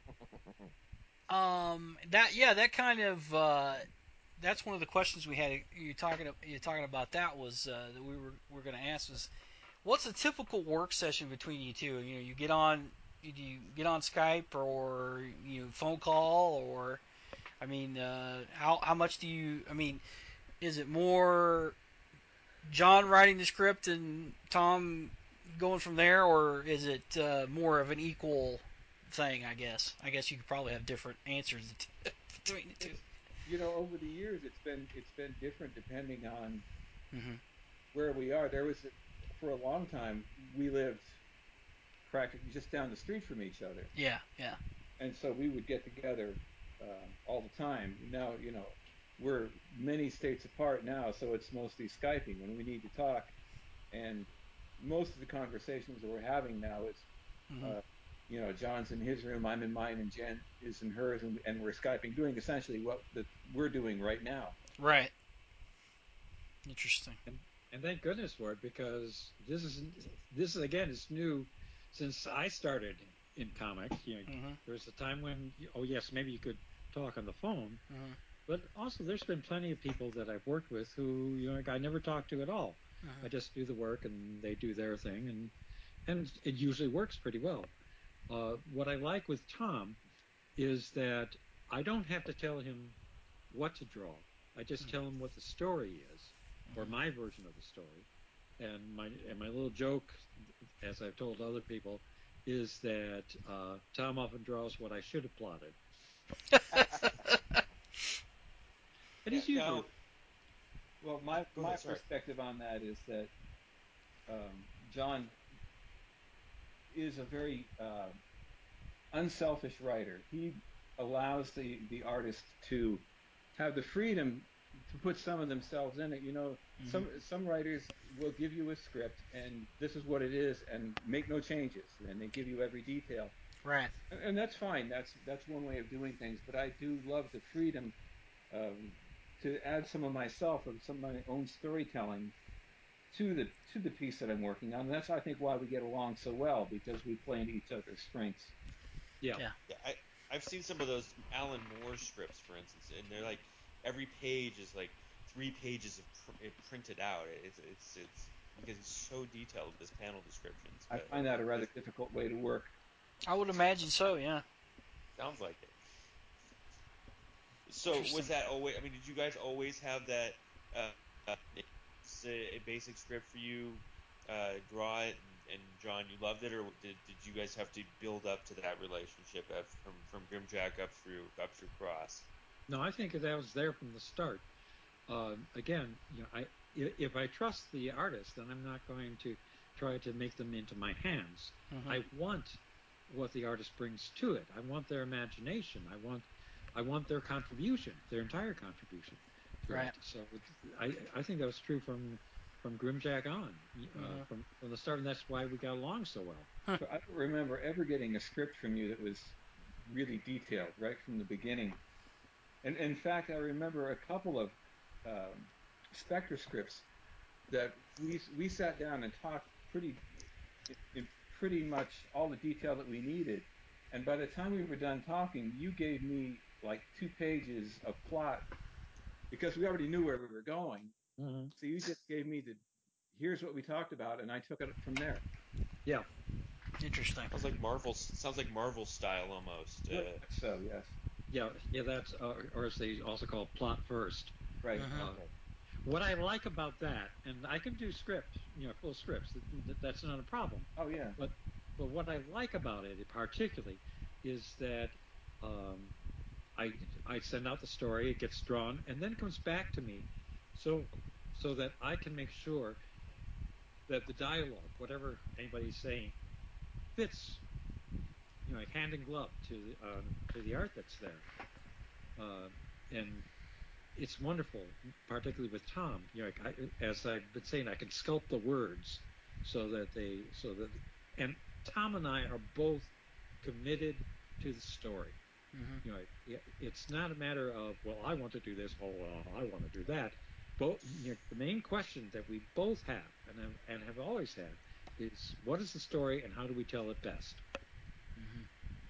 that kind of that's one of the questions we had. You talking about that was that we were going to ask was what's a typical work session between you two? You know, you get on Skype or phone call or I mean how much do you I mean is it more John writing the script and Tom going from there or is it more of an equal thing? I guess you could probably have different answers between the two. it's over the years, it's been different depending on Mm-hmm. where we are. For a long time, we lived practically just down the street from each other, Yeah, yeah. and so we would get together all the time. Now, we're many states apart now, so it's mostly Skyping when we need to talk. And most of the conversations that we're having now is, Mm-hmm. uh, John's in his room, I'm in mine, and Jen is in hers, and we're Skyping, doing essentially what we're doing right now. Right. Interesting. And thank goodness for it, because this is again, it's new since I started in comics. Mm-hmm. There was a time when, oh yes, maybe you could talk on the phone, Mm-hmm. but also there's been plenty of people that I've worked with who I never talk to at all. Mm-hmm. I just do the work and they do their thing, and it usually works pretty well. What I like with Tom is that I don't have to tell him what to draw. I just tell him what the story is, or Mm-hmm. my version of the story. And my little joke, as I've told other people, is that Tom often draws what I should have plotted, and Yeah. he's usually Now, Well, my go my ahead. Sorry. perspective on that is that John is a very unselfish writer. He allows the artist to have the freedom to put some of themselves in it. Mm-hmm. Some writers will give you a script and this is what it is and make no changes, and they give you every detail, Right. and that's fine. That's one way of doing things. But I do love the freedom um, to add some of myself and some of my own storytelling to the piece that I'm working on. And that's, I think, why we get along so well, because we play into each other's strengths. yeah. Yeah. Yeah, I've seen some of those Alan Moore scripts, for instance, and they're like every page is like 3 pages of printed out. It's because he's so detailed with his panel descriptions. I But find that a rather it difficult way to work. I would imagine so. Yeah. sounds like it. So was Interesting. that always? I mean, did you guys always have that? It's a basic script for you, draw it, and John, you loved it, or did you guys have to build up to that relationship from Grimjack up through Cross? No, I think that was there from the start. Again, if I trust the artist, then I'm not going to try to make them into my hands. Mm-hmm. I want what the artist brings to it. I want their imagination. I want their contribution, their entire contribution to it. Right. So I think that was true from Grimjack on, Mm-hmm. from the start, and that's why we got along so well. So I don't remember ever getting a script from you that was really detailed right from the beginning. And in fact, I remember a couple of um, Spectre scripts that we sat down and talked in pretty much all the detail that we needed. And by the time we were done talking, you gave me like 2 pages of plot because we already knew where we were going. Mm-hmm. So you just gave me here's what we talked about, and I took it from there. Yeah, Interesting. Sounds like Marvel style almost. Very much so, yes. yeah. That's or as they also call plot first. Right. Mm-hmm. Uh, Okay. what I like about that, and I can do scripts, full scripts. That's not a problem. Oh, yeah. But but what I like about it particularly is that um, I I send out the story, it gets drawn, and then it comes back to me, so so that I can make sure that the dialogue, whatever anybody's saying, fits, like hand in glove to the art that's there. And it's wonderful, particularly with Tom. As I've been saying, I can sculpt the words so that, and Tom and I are both committed to the story. Mm-hmm. It's not a matter of, well, I want to do this, oh, well, I want to do that. Both, the main question that we both have and have always had is, what is the story and how do we tell it best? Mm-hmm.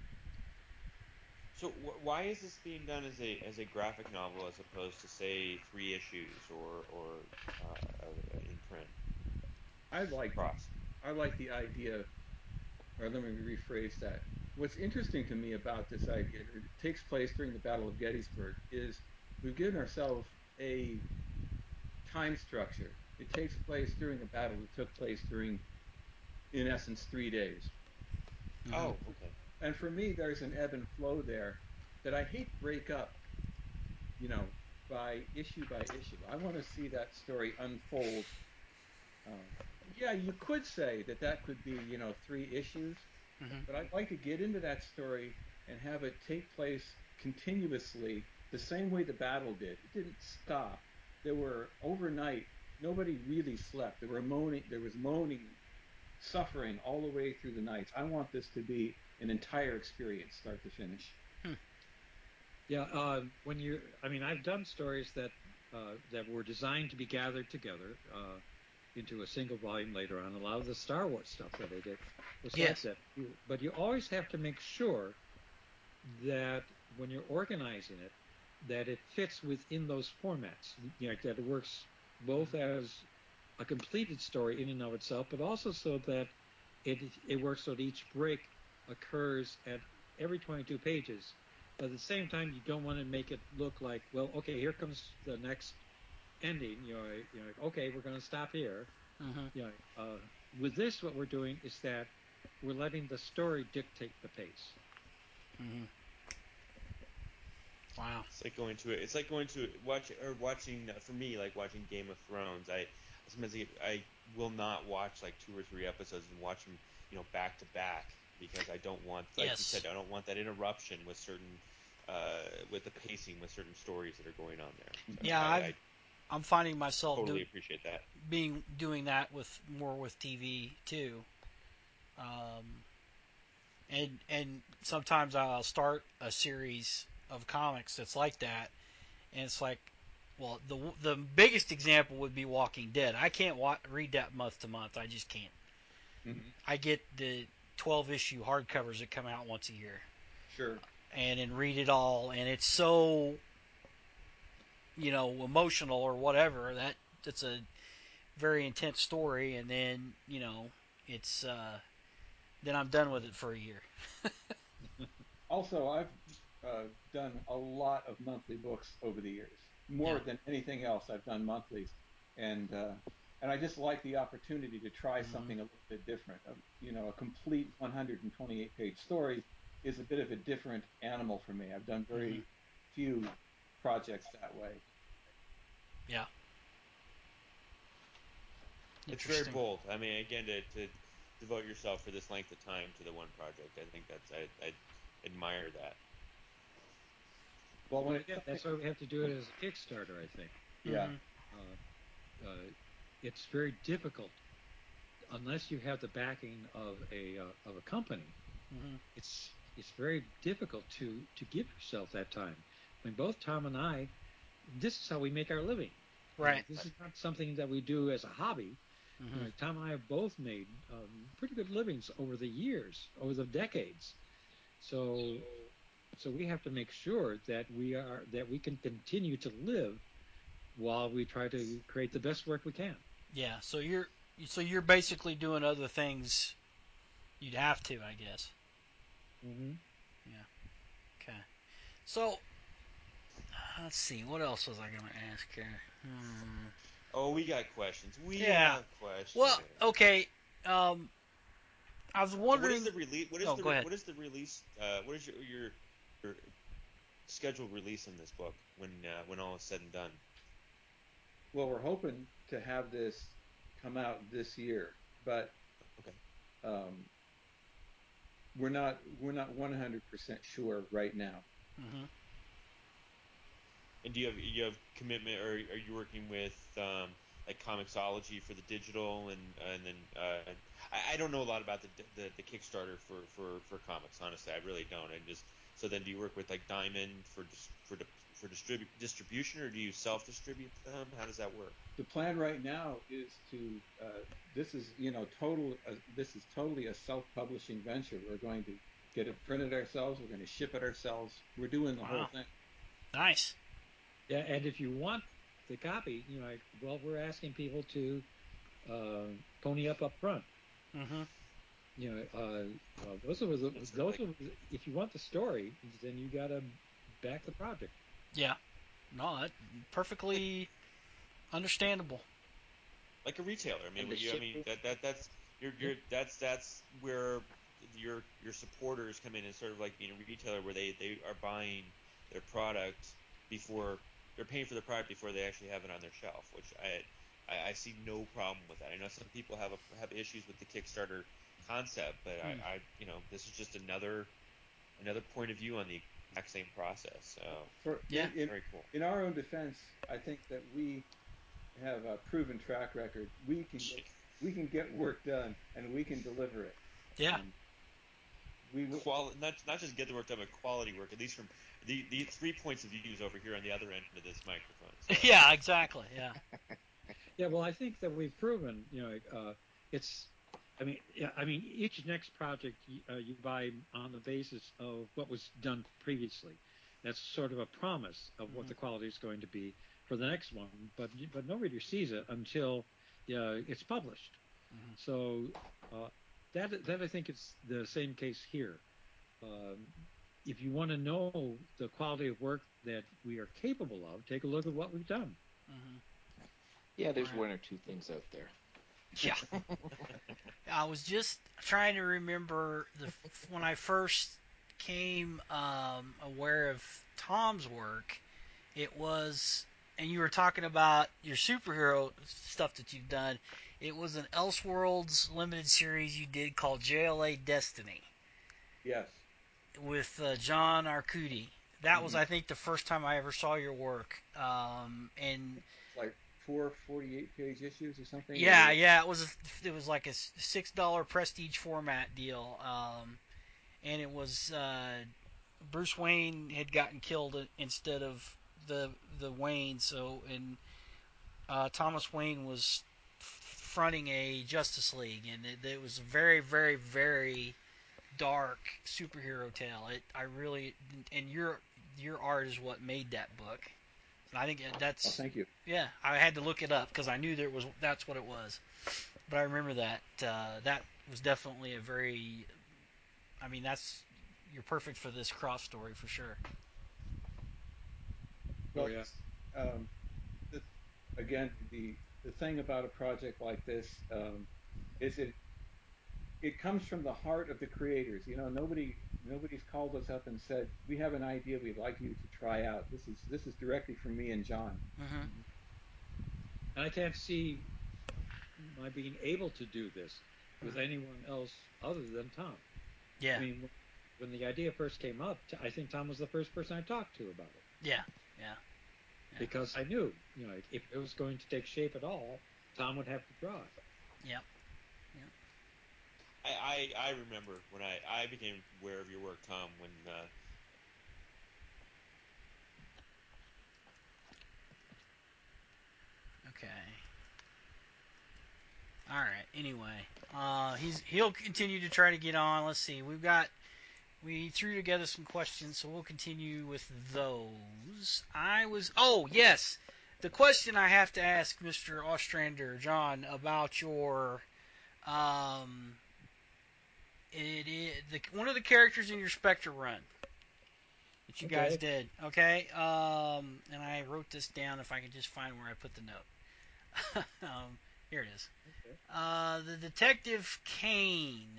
So why is this being done as a graphic novel as opposed to say 3 issues or in print? I like Cross. I like the idea, or let me rephrase that. What's interesting to me about this idea, it takes place during the Battle of Gettysburg, is we've given ourselves a time structure. It takes place during a battle that took place during, in essence, 3 days. Mm-hmm. Oh, okay. And for me, there's an ebb and flow there that I hate to break up. you know, by issue by issue. I want to see that story unfold. Um, yeah, you could say that that could be, 3 issues, Hmm. but I'd like to get into that story and have it take place continuously the same way the battle did. It didn't stop. There were overnight, nobody really slept. There was moaning, suffering all the way through the nights. I want this to be an entire experience, start to finish. Hmm. Yeah, I mean, I've done stories that were designed to be gathered together into a single volume later on. A lot of the Star Wars stuff that they did was like Yes. that. But you always have to make sure that when you're organizing it, that it fits within those formats. You know, that it works both as a completed story in and of itself, but also so that it works so that each break occurs at every 22 pages. But at the same time, you don't want to make it look like, well, okay, here comes the next ending. Okay, we're going to stop here. Hmm. You know, with this, what we're doing is that we're letting the story dictate the pace. Hmm. Wow. It's like going to watching for me like watching Game of Thrones. I sometimes I will not watch like 2 or 3 episodes and watch them back to back because I don't want, like you said, Yes. I don't want that interruption with certain with the pacing with certain stories that are going on there. So Yeah, I I'm finding myself totally appreciate that. doing that with more with TV too. Um, and sometimes I'll start a series of comics that's like that, and it's like, well, the biggest example would be Walking Dead. I can't read that month to month. I just can't. Hmm. I get the 12 issue hardcovers that come out once a year, Sure. and then read it all, and it's so emotional or whatever that it's a very intense story, and then it's then I'm done with it for a year. Also, I've done a lot of monthly books over the years. Yeah. More than anything else, I've done monthlies, and uh, and I just like the opportunity to try Hmm. something a little bit different. A complete 128-page story is a bit of a different animal for me. I've done Hmm. very few projects that way. Yeah. It's very Interesting. bold. I mean, again, to devote yourself for this length of time to the one project, I think I admire that. Well, when Well, it's again, something, that's why we have to do it as a Kickstarter, I think. yeah, Hmm. It's very difficult unless you have the backing of a company. Hmm. It's very difficult to give yourself that time. I mean, both Tom and I, this is how we make our living. Right. This Right. is not something that we do as a hobby. Hmm. Tom and I have both made pretty good livings over the years, over the decades. So, so we have to make sure that we can continue to live while we try to create the best work we can. Yeah. So you're basically doing other things. You'd have to, I guess. Hmm. Yeah. Okay. So let's see. What else was I going to ask here? Oh, we got questions. We Yeah. have questions. Well, okay. Um, I was So what is wondering. the release? Oh, go ahead. What is the release? What is your scheduled release on this book when all is said and done? well, we're hoping to have this come out this year, but Okay. um, we're not 100% sure right now. Hmm. And do you have commitment, or are you working with like Comixology for the digital, and then I don't know a lot about the Kickstarter for comics. Honestly, I really don't. And just so then, do you work with like Diamond for distribution, or do you self distribute them? How does that work? The plan right now is to this is this is totally a self-publishing venture. We're going to get it printed ourselves. We're going to ship it ourselves. We're doing the whole Wow. thing. Nice. Yeah, and if you want the copy, well, we're asking people to uh, pony up front. Hmm. Those are That's those like are if you want the story, then you got to back the project. Yeah. No, that like perfectly understandable. like a retailer. I mean, And the I mean shipping. that's Yeah. you're that's where your supporters come in and sort of like being a retailer where they are buying their product before they're paying for the product before they actually have it on their shelf, which I see no problem with that. I know some people have issues with the Kickstarter concept, but this is just another point of view on the exact same process. So very cool. In our own defense, I think that we have a proven track record. We can get work done, and we can deliver it. Yeah. Not just get the work done, but quality work. At least from the 3 points of views over here on the other end of this microphone. So. Yeah, exactly. Yeah. Yeah, well, I think that we've proven, it's. I mean, each next project you buy on the basis of what was done previously. That's sort of a promise of what the quality is going to be for the next one, but no reader sees it until it's published. Mm-hmm. So that I think it's the same case here. If you want to know the quality of work that we are capable of, take a look at what we've done. Mm-hmm. Yeah, there's one or two things out there. Yeah. I was just trying to remember when I first came aware of Tom's work. It was, and you were talking about your superhero stuff that you've done. It was an Elseworlds limited series you did called JLA Destiny. Yes. With John Arcudi. That was, I think, the first time I ever saw your work. And it's like 4 48-page issues or something. Yeah, it was like a $6 prestige format deal, and it was Bruce Wayne had gotten killed instead of the Wayne. So and Thomas Wayne was fronting a Justice League, and it was a very, very, very dark superhero tale. And your art is what made that book. And I think that's. Oh, thank you. Yeah, I had to look it up because I knew that's what it was. But I remember that that was definitely a very. I mean, you're perfect for this cross story for sure. Well, again, the thing about a project like this is it comes from the heart of the creators. Nobody's called us up and said, we have an idea we'd like you to try out. This is directly from me and John. Mm-hmm. And I can't see my being able to do this with anyone else other than Tom. Yeah. I mean, when the idea first came up, I think Tom was the first person I talked to about it. Yeah. Because I knew, if it was going to take shape at all, Tom would have to draw it. Yep. I remember when I became aware of your work, Tom, when Okay. All right. Anyway, he'll continue to try to get on. Let's see. We threw together some questions, so we'll continue with those. Oh yes, the question I have to ask Mr. Ostrander, John, about your it is one of the characters in your Spectre run that you guys did. Okay. And I wrote this down if I could just find where I put the note. Here it is. Okay. The Detective Kane.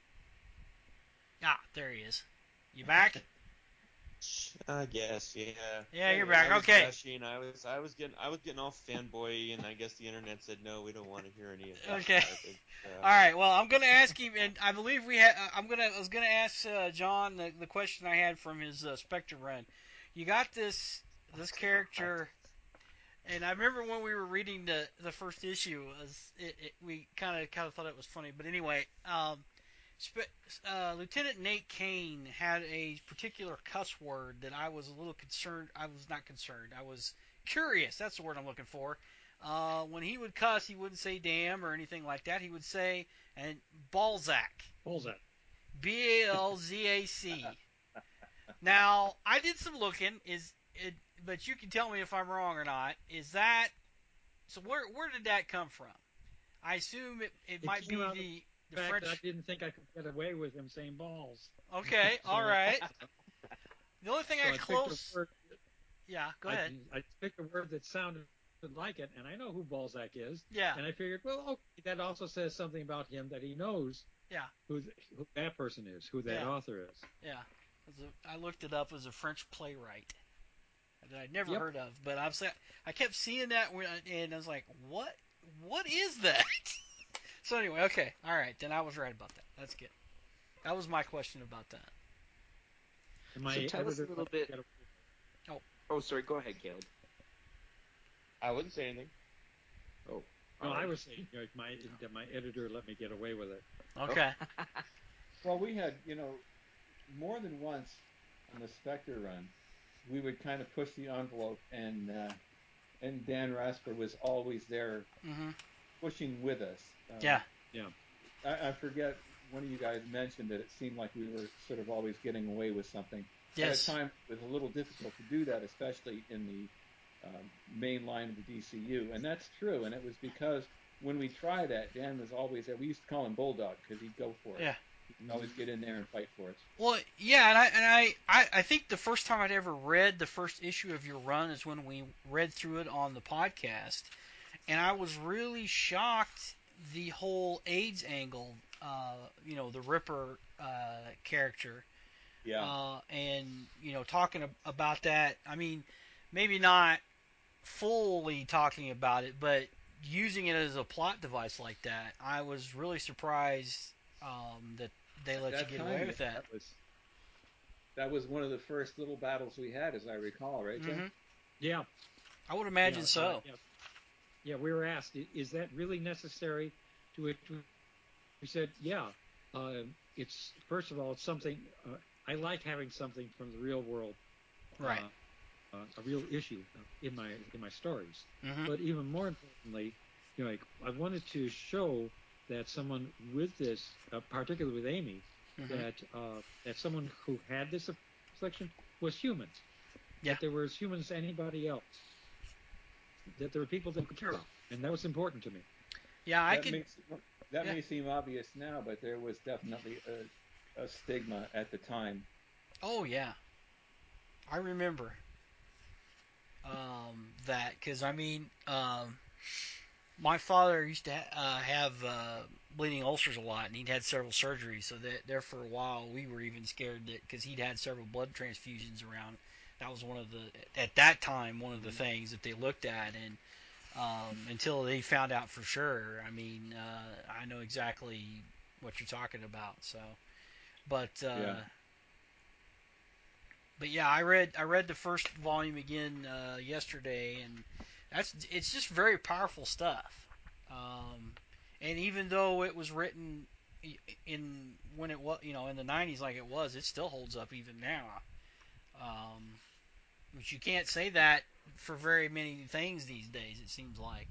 Ah, there he is. You back? I guess, yeah. Yeah, you're back. Okay. Gushing. I was getting all fanboy, and I guess the internet said no, we don't want to hear any of that. Okay. All right. Well, I'm gonna ask him, and I believe I was gonna ask John the question I had from his Spectre run. You got this character, and I remember when we were reading the first issue, we kind of thought it was funny, but anyway. Lieutenant Nate Kane had a particular cuss word that I was a little concerned. I was not concerned. I was curious. That's the word I'm looking for. When he would cuss, he wouldn't say damn or anything like that. He would say Balzac. Balzac. B-A-L-Z-A-C. Now, I did some looking. But you can tell me if I'm wrong or not. Is that so? Where did that come from? I assume it might be the fact, French. I didn't think I could get away with him saying balls. Okay, all right. The only thing Yeah, go ahead. I picked a word that sounded like it, and I know who Balzac is. Yeah. And I figured, well, okay, that also says something about him that he knows. Yeah. Who that person is, who that author is. Yeah. I looked it up as a French playwright. that I'd never Yep. heard of. But I kept seeing that, and I was like, what is that? So anyway, okay, all right, then I was right about that. That's good. That was my question about that. And So my tell us a editor little let me bit. get Oh, Oh, sorry. Go ahead, Caleb. I wouldn't say anything. Oh, No, all I right. was saying that my editor let me get away with it. okay. Oh. Well, we had, more than once on the Spectre run, we would kind of push the envelope, and Dan Rasper was always there Mhm. pushing with us. Yeah. Yeah. I forget, one of you guys mentioned that it seemed like we were sort of always getting away with something. At a Yes. time, it was a little difficult to do that, especially in the main line of the DCU, and that's true. And it was because when we tried that, Dan was always there. We used to call him Bulldog because he'd go for it. Yeah. He'd always get in there and fight for us. Well, yeah, and I think the first time I'd ever read the first issue of your run is when we read through it on the podcast, and I was really shocked the whole AIDS angle. The Ripper character, Yeah, and talking about that. I mean, maybe not fully talking about it, but using it as a plot device like that, I was really surprised that they at let you that get time, away yeah, with that. that was one of the first little battles we had, as I recall, right, Jim? Hmm. Yeah. I would Yeah. imagine so. Yeah. Yeah. We were asked, is that really necessary? To which we said, yeah. It's first of all, it's something I like having something from the real world, Right. a real issue in my stories. Hmm. But even more importantly, like I wanted to show that someone with this, particularly with Amy, Hmm. that someone who had this affliction was human. Yeah. That there were as human as anybody else. That there were people that could care about, and that was important to me. Yeah. I That could. may that Yeah. may seem obvious now, but there was definitely a stigma at the time. Oh yeah. I remember that because my father used to have bleeding ulcers a lot, and he'd had several surgeries. So that there for a while, we were even scared that because he'd had several blood transfusions around. That was one of the at that time one of the things that they looked at, and until they found out for sure. I know exactly what you're talking about. So, but Yeah, but yeah, I read the first volume again yesterday, and it's just very powerful stuff. Um, and even though it was written in when it was in the '90s like it was, it still holds up even now. Um, which you can't say that for very many things these days. It seems like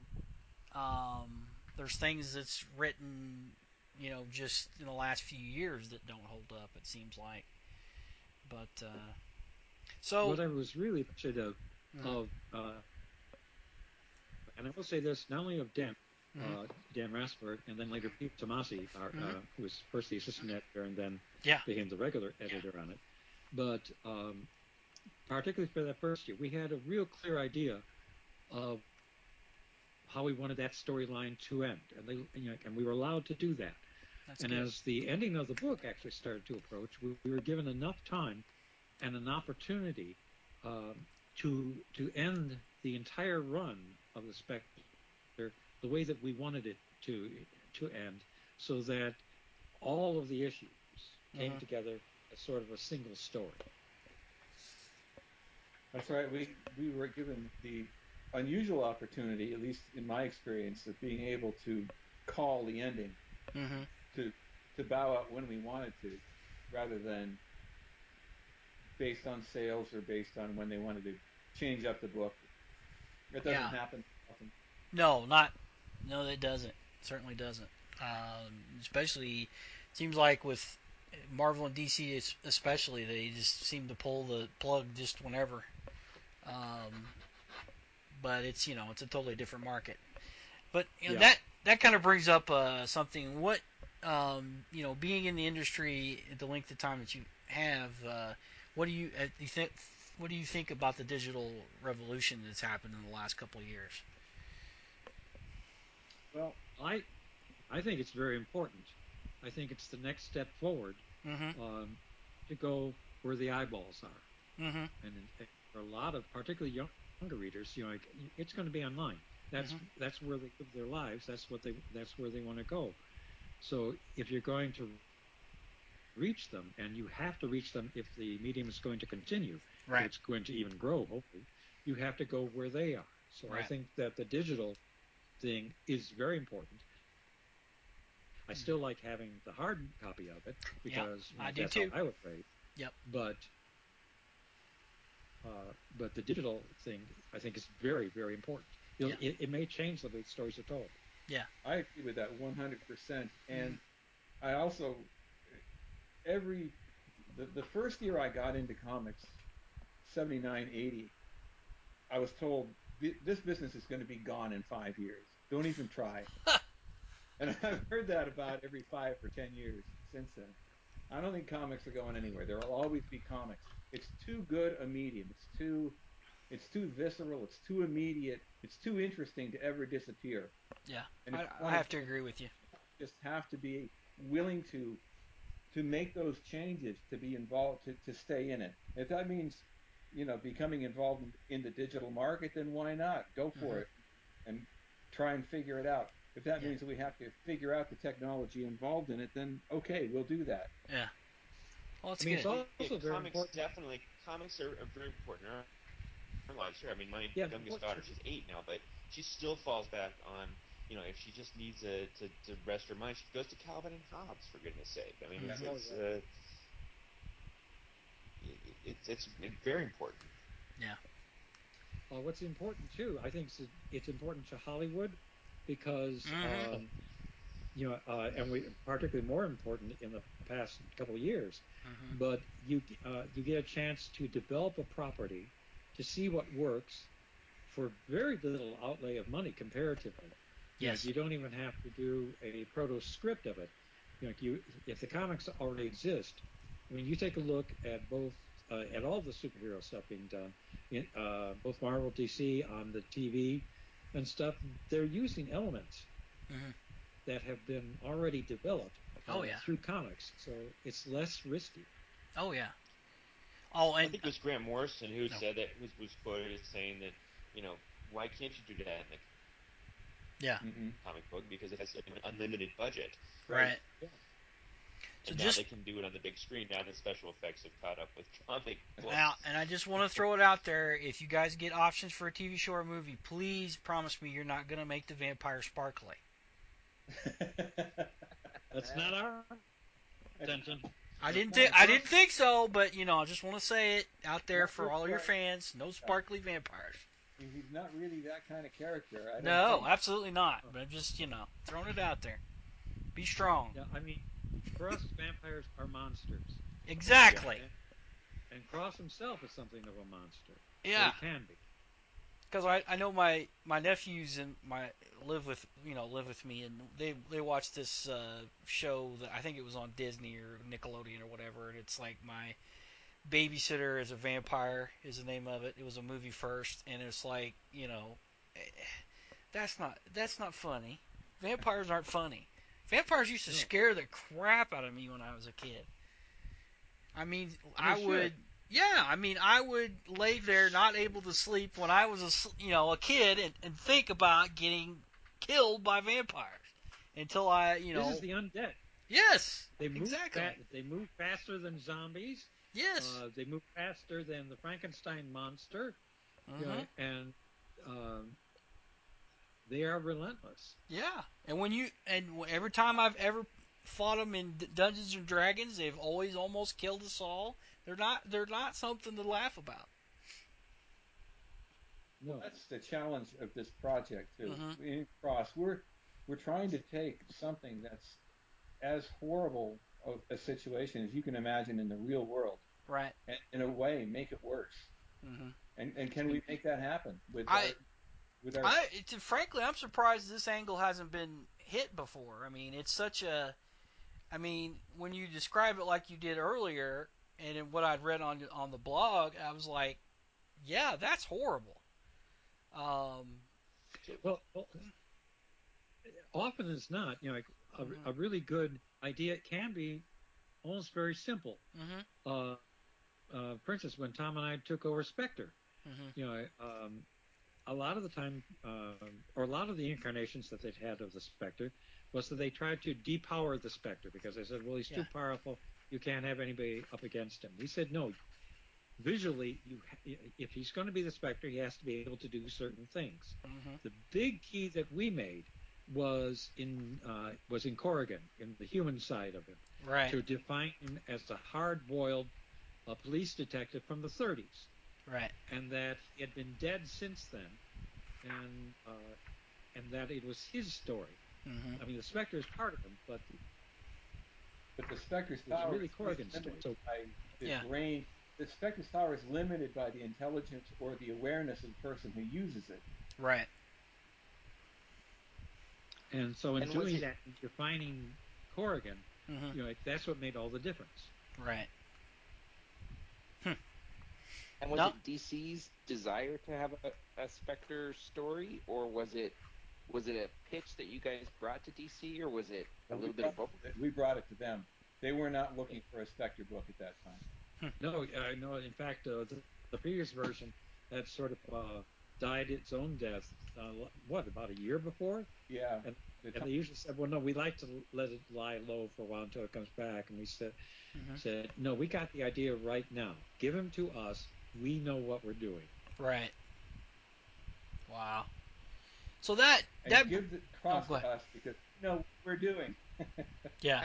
there's things that's written, just in the last few years that don't hold up. It seems like, but so. What I was really interested Mhm. of and I will say this, not only of Mhm. Dan Rasper, and then later Pete Tomasi, Mhm. who was first the assistant editor and then Yeah. became the regular editor on it, but particularly for that first year, we had a real clear idea of how we wanted that storyline to end, and we were allowed to do that. That's And good. as the ending of the book actually started to approach, we were given enough time and an opportunity um, to end the entire run of the Spectre the way that we wanted it to end, so that all of the issues came Mhm. together as sort of a single story. that's right. We were given the unusual opportunity, at least in my experience, of being able to call the ending, Mhm. to bow out when we wanted to, rather than based on sales or based on when they wanted to change up the book. It doesn't Yeah. happen often. No, not. No, it doesn't. It certainly doesn't. Especially, seems like with Marvel and DC, especially, they just seem to pull the plug just whenever. Um, but it's a totally different market. But Yeah. that kind of brings up something. What being in the industry at the length of time that you have, what do you think? What do you think about the digital revolution that's happened in the last couple of years? Well, I think it's very important. I think it's the next step forward Mm-hmm. um, to go where the eyeballs are, Mm-hmm. and a lot of particularly younger readers, like it's going to be online. That's where they live their lives. That's where they want to go. So if you're going to reach them, and you have to reach them if the medium is going to continue, if Right. it's going to even grow, hopefully, you have to go where they are. So I Right. think that the digital thing is very important. I still like having the hard copy of it Yep. because I do that's how too. I was raised. Yep. But the digital thing I think is very, very important. Yeah. It may change the way stories are told. Yeah. I agree with that 100%. Mm-hmm. And I also every the first year I got into comics, 79, 80, I was told this business is going to be gone in 5 years. Don't even try. And I've heard that about every 5 or 10 years since then. I don't think comics are going anywhere. There will always be comics. It's too good a medium. It's too visceral. It's too immediate. It's too interesting to ever disappear. Yeah. And if you I want to have to be agree with you. involved, you just have to be willing to make those changes, to be involved, to stay in it. If that means, becoming involved in the digital market, then why not? Go Mm-hmm. for it and try and figure it out. If that Yeah. means that we have to figure out the technology involved in it, then okay, we'll do that. Yeah. Well, it's I mean, it's good. Well, yeah, also very comics important. definitely. Comics are very important in our lives. Sure, I mean, my Yeah, youngest daughter, she's 8 now, but she still falls back on, if she just needs to rest her mind, she goes to Calvin and Hobbes, for goodness sake. I mean, Mm-hmm. it's very important. Yeah. What's important too, I think it's important to Hollywood because Mm-hmm. and we particularly more important in the past couple of years. Mm-hmm. But you get a chance to develop a property, to see what works for very little outlay of money comparatively. Yes. You don't even have to do a proto script of it. If the comics already exist, I mean, you take a look at both at all the superhero stuff being done in both Marvel, DC on the TV and stuff. They're using elements Mm-hmm. that have been already developed Oh yeah. through comics, so it's less risky. Oh yeah. Oh, I and think it was Grant Morrison who no. said that, was quoted as saying that, why can't you do that in the Yeah. Hmm. comic book, because it has an unlimited budget, Right. Right. Yeah. So and now they just can do it on the big screen. Now the special effects have caught up with comic out, books. and I just want to throw it out there. If you guys get options for a TV show or movie, please promise me you're not gonna make the vampire sparkly. That's not our intention. I Cross, didn't think so, but I just want to say it out there not for really all your that. fans. No Yeah. sparkly vampires. He's not really that kind of character, I don't No, think. absolutely not. But I'm just throwing it out there. Be strong. Yeah, I mean, for us, vampires are monsters, Yeah. Exactly. and Cross himself is something of a monster, or Yeah. he can be. Because I know my nephews and my live with me, and they watch this show that I think it was on Disney or Nickelodeon or whatever, and it's like My Babysitter is a Vampire is the name of it. It was a movie first, and it's like eh, that's not funny. Vampires aren't funny. Vampires used to No, scare the crap out of me when I was a kid. I mean, and they should. yeah, I mean, I would lay there not able to sleep when I was a kid and think about getting killed by vampires until This is the undead. yes, They move exactly. They move faster than zombies. Yes. They move faster than the Frankenstein monster. Mhm. And um, they are relentless. Yeah. And every time I've ever fought them in Dungeons and Dragons, they've always almost killed us all. They're not something to laugh about. Well, No, that's the challenge of this project too. Mhm. In Cross, we're trying to take something that's as horrible of a situation as you can imagine in the real world, Right. and in a way make it worse. Mhm. And can we make that happen with I our frankly, I'm surprised this angle hasn't been hit before. I mean, it's such a. I mean, when you describe it like you did earlier, and in what I'd read on the blog, I was like, yeah, that's horrible. Um, well, often it's not. Like mhm, a really good idea can be almost very simple. mhm, Uh, for instance, when Tom and I took over Spectre, Mm-hmm. You know, a lot of the time, or a lot of the incarnations that they've had of the Spectre was that they tried to depower the Spectre because they said, well, he's Yeah. too powerful. You can't have anybody up against him. We said, no, visually, if he's going to be the Spectre, he has to be able to do certain things. Mm-hmm. The big key that we made was in Corrigan, in the human side of him, Right. to define him as a hard-boiled police detective from the 30s, Right. and that he had been dead since then, and that it was his story. Mm-hmm. I mean, the Spectre is part of him, but But the Spectre's it was power really is really Corrigan's story. limited So, by the Yeah. brain. The Spectre's power is limited by the intelligence or the awareness of the person who uses it. Right. and so in And was doing it that, in defining Corrigan, Mm-hmm. that's what made all the difference. Right. and was No. it DC's desire to have a Spectre story, or was it a pitch that you guys brought to DC, or was it a But little bit of both? we brought it to them. They were not looking for a Spectre book at that time. No. In fact, the previous version had sort of died its own death. About a year before? Yeah. And, The and they usually said, well, no, we like to let it lie low for a while until it comes back. And we said, no, we got the idea right now. Give him to us. We know what we're doing. Right. Wow. So that and that give the oh, cross go to ahead. us because we know what we're doing. Yeah.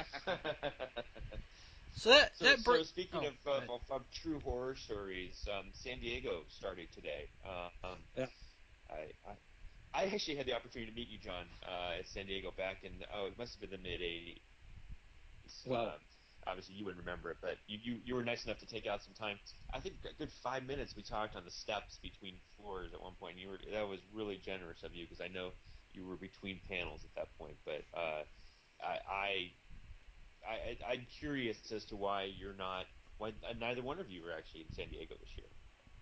So that So, that so speaking oh, go ahead. of true horror stories, San Diego started today. Yeah. I I actually had the opportunity to meet you, John, at San Diego back in it must have been the mid '80s. Well, Obviously, you wouldn't remember it, but you were nice enough to take out some time. I think a good 5 minutes we talked on the steps between floors at one point. That was really generous of you because I know you were between panels at that point. But I, I'm curious as to why you're not. Why neither one of you are actually in San Diego this year.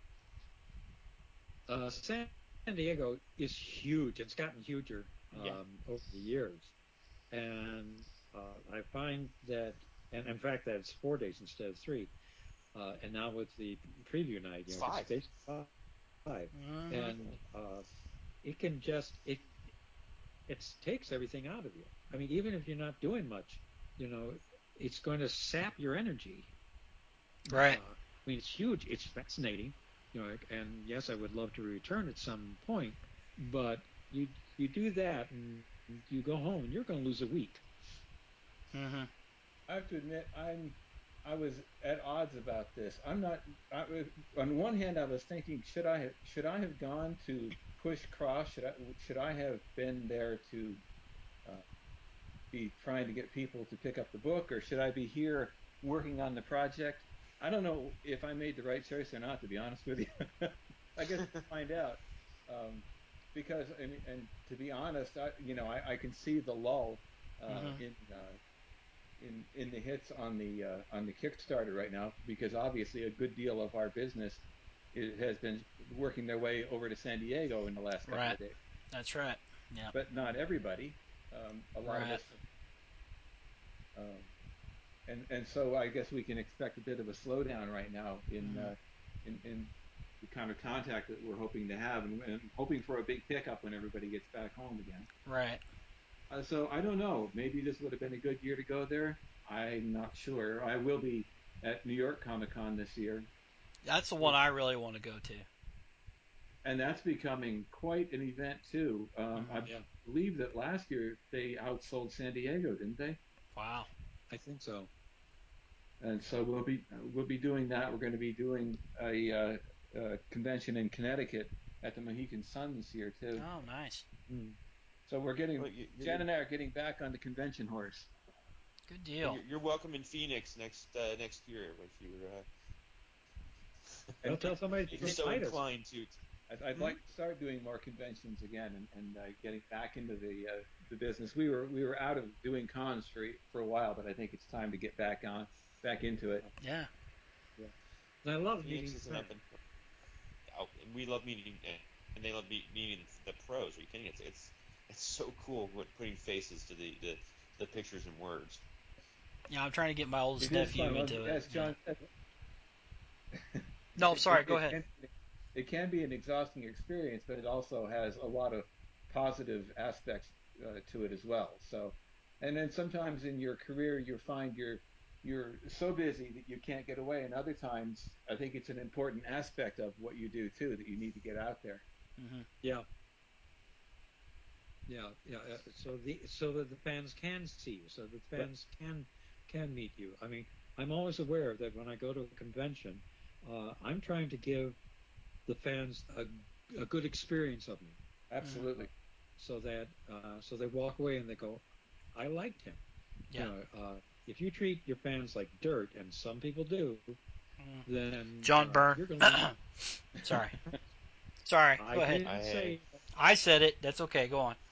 San Diego is huge. It's gotten huger Yeah. over the years. And I find that, and in fact, that it's 4 days instead of three. And now with the preview night, It's it's five. basically five. Mm-hmm. And it can it takes everything out of you. I mean, even if you're not doing much, you know, it's going to sap your energy. Right. I mean, it's huge. It's fascinating, and yes, I would love to return at some point, but you you do that and you go home and you're going to lose a week. Mm-hmm. I have to admit, I was at odds about this. I'm not. On one hand, I was thinking, should I have gone to Push Cross? Should I have been there to uh, be trying to get people to pick up the book, or should I be here working on the project? I don't know if I made the right choice or not, to be honest with you. I guess we'll find out. Um, because I mean, and to be honest, I can see the lull Mm-hmm. in the hits on the Kickstarter right now because obviously a good deal of our business has been working their way over to San Diego in the last couple Right. of days. That's right. Yeah. But not everybody. A lot of Right. us, um, and so I guess we can expect a bit of a slowdown right now Mm-hmm. in the kind of contact that we're hoping to have, and hoping for a big pickup when everybody gets back home again. Right. So I don't know. Maybe this would have been a good year to go there. I'm not sure. I will be at New York Comic Con this year, That's the one I really want to go to. and that's becoming quite an event too. I Mm-hmm. Yeah, believe that last year they outsold San Diego, didn't they? Wow. I think so. And so we'll be doing that. We're going to be doing a convention in Connecticut at the Mohegan Sun this year too. Oh, nice. Mm. So we're getting Well, Jen and I are getting back on the convention horse. Good deal. you're welcome in Phoenix next year if Well, And tell somebody if to you're so invite us. inclined to. I'd Mm-hmm. like to start doing more conventions again and getting back into the business. We were out of doing cons for a while, but I think it's time to get back into it. Yeah. Yeah, and I love Phoenix meeting is an fans. up and we love meeting and they love meeting the pros. Are you kidding? It's so cool putting faces to the pictures and words. Yeah. I'm trying to get my oldest It is fun. nephew Well, into it. as Yeah. John said, No, sorry. Go it's ahead. interesting. it can be an exhausting experience, but it also has a lot of positive aspects to it as well. So, and then sometimes in your career, you find you're so busy that you can't get away, and other times, I think it's an important aspect of what you do too that you need to get out there. Hmm. Yeah, yeah. So that the fans can see you, so that the But fans can meet you. I mean, I'm always aware that when I go to a convention, I'm trying to give the fans a good experience of me, Hmm. uh, absolutely, so they walk away and they go, I liked him. You Yeah. know, if you treat your fans like dirt, and some people do, Hmm. then John Byrne. you're going to be. Sorry. Sorry. I Go ahead. didn't I say. I said it. That's okay. Go on.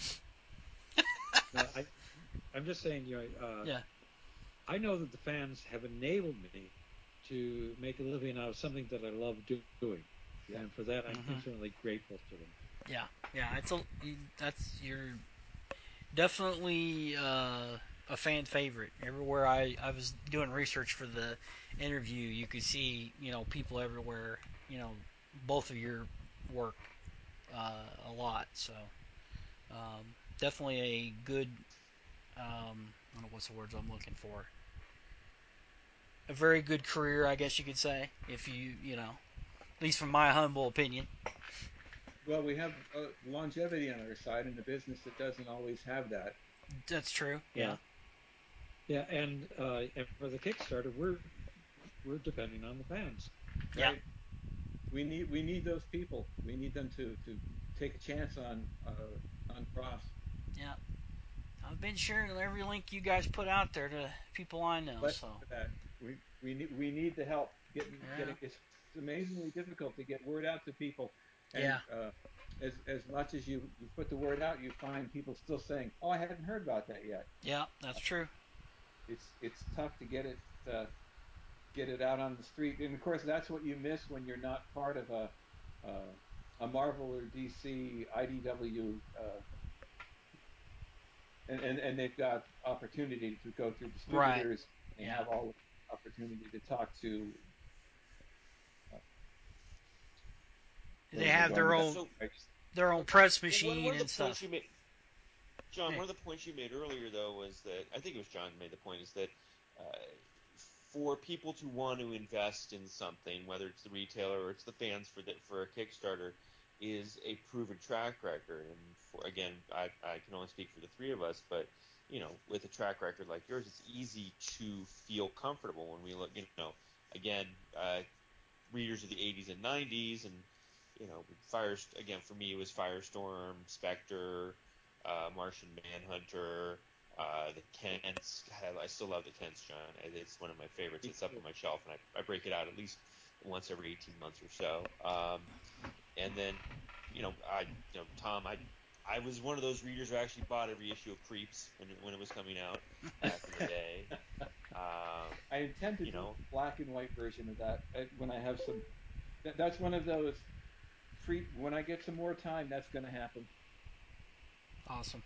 No, I'm just saying. Yeah. I know that the fans have enabled me to make a living out of something that I love doing, yeah. and for that I'm Hmm. infinitely grateful to them. Yeah. Yeah. That's you're definitely a fan favorite. Everywhere I was doing research for the interview, you could see people everywhere. Both of your work a lot. So definitely a good. I don't know what's the words I'm looking for. A very good career, I guess you could say, if at least from my humble opinion. Well, we have longevity on our side in a business that doesn't always have that, That's true. Yeah. Yeah, yeah, and for the Kickstarter, we're depending on the fans. Yeah. right? We need those people. We need them to take a chance on Cross. Yeah. I've been sharing every link you guys put out there to people I know. Glad So for that. We need the help. yeah. Getting it's amazingly difficult to get word out to people, and Yeah. as much as you put the word out, you find people still saying, "Oh, I hadn't heard about that yet." Yeah. That's true. It's tough to get it out on the street, and of course that's what you miss when you're not part of uh, a Marvel or DC IDW, and they've got opportunity to go through Right. distributors. They Yeah. have all the opportunity to talk to uh, They where am I have going with that? so their own press one machine of the and points stuff. you made, John, Yeah. one of the points you made earlier, though, was that I think it was John who made the point is that uh, for people to want to invest in something, whether it's the retailer or it's the fans for a Kickstarter, is a proven track record. And for again, I can only speak for the three of us, but with a track record like yours, it's easy to feel comfortable when we look. Again, readers of the 80s and 90s, and fire again for me it was Firestorm, Spectre, Martian Manhunter, the Kents. God, I still love the Kents, John. It's one of my favorites. It's up on my shelf, and I break it out at least once every 18 months or so. And then, Tom, I was one of those readers who actually bought every issue of Creeps when it was coming out back in the day. Um, I intend to you do a know, black and white version of that when I have some. That's one of those free. When I get some more time, that's going to happen. Awesome.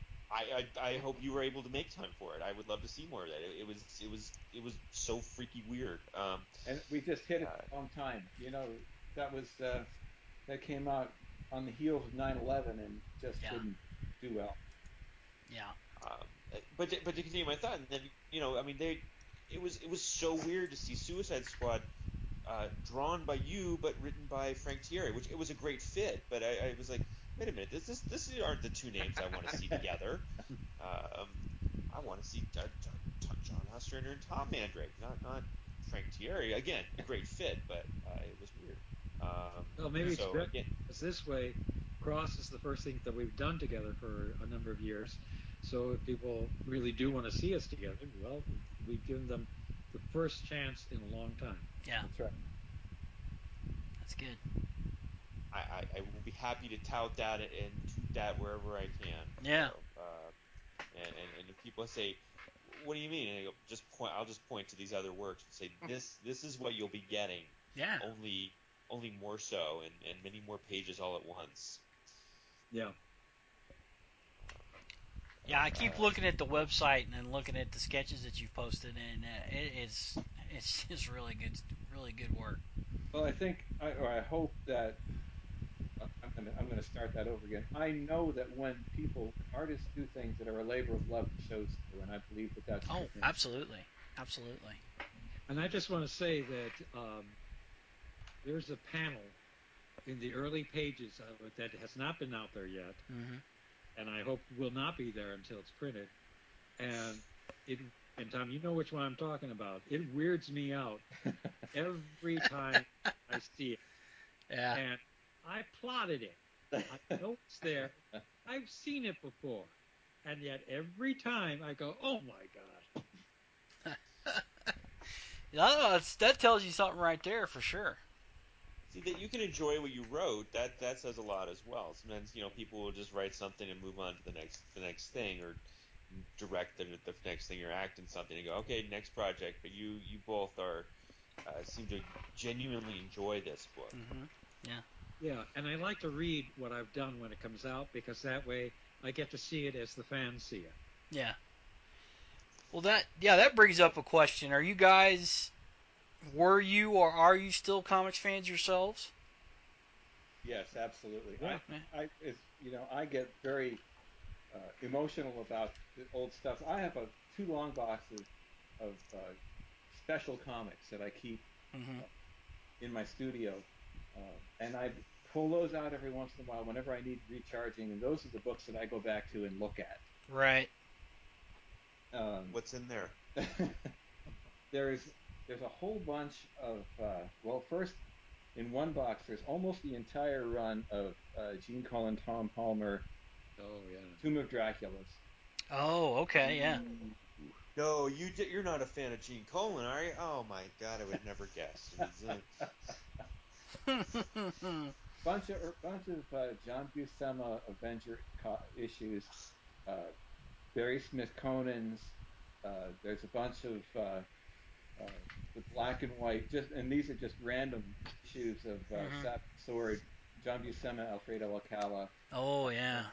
I hope you were able to make time for it. I would love to see more of that. It was so freaky weird. And we just hit it Uh, on time. That was that came out on the heels of 9/11 and just Yeah. didn't do well. Yeah. um, but to continue my thought, and then I mean it was so weird to see Suicide Squad drawn by you but written by Frank Thierry, which it was a great fit. But I was like, wait a minute, this aren't the two names I want to see together. Um, I want to see John Ostrander and Tom Mandrake, not Frank Thierry. Again, a great fit, but it was weird. Well, maybe it's So better again, because this way, Cross is the first thing that we've done together for a number of years. So if people really do want to see us together, well, we've given them the first chance in a long time. Yeah. That's right. That's good. I will be happy to tout that and toot that wherever I can. Yeah. So and if people say, what do you mean? And I go, I'll just point to these other works and say, this is what you'll be getting, Yeah. only more so, and many more pages all at once. Yeah. Yeah. I Uh, keep looking at the website and then looking at the sketches that you've posted, and it's just really good work. Well, I think, or I hope that I'm going to start that over again. I know that when artists do things that are a labor of love, it shows through, and I believe that that's Oh, true. Yeah. absolutely, absolutely. And I just want to say that there's a panel in the early pages of it that has not been out there yet, Mm-hmm. and I hope will not be there until it's printed. And it, and Tom, you know which one I'm talking about. It weirds me out every time I see it. Yeah. And I plotted it. I know it's there. I've seen it before. And yet every time I go, oh my God. That tells you something right there for sure. See that you can enjoy what you wrote. That says a lot as well. Sometimes people will just write something and move on to the next thing, or direct the next thing, or act in something and go, okay, next project. But you both are seem to genuinely enjoy this book. Mm-hmm. Yeah. Yeah. And I like to read what I've done when it comes out because that way I get to see it as the fans see it. Yeah. Well, that brings up a question. Are you guys, were you or are you still comics fans yourselves? Yes, absolutely. Yeah. I get very emotional about the old stuff. I have two long boxes of special comics that I keep Mm-hmm. uh, in my studio, and I pull those out every once in a while whenever I need recharging, and those are the books that I go back to and look at. Right. What's in there? there's there's a whole bunch of well, first in one box there's almost the entire run of Gene Colan, Tom Palmer, Oh, yeah. Tomb of Draculas. Oh, okay, yeah. Ooh. No, you're not a fan of Gene Colan, are you? Oh my God, I would have never guessed. Bunch of John Buscema Avenger issues, uh, Barry Smith Conan's. There's a bunch of uh, the black and white, and these are just random issues of Mm-hmm. Savage Sword, John Buscema, Alfredo Alcala. Oh, yeah.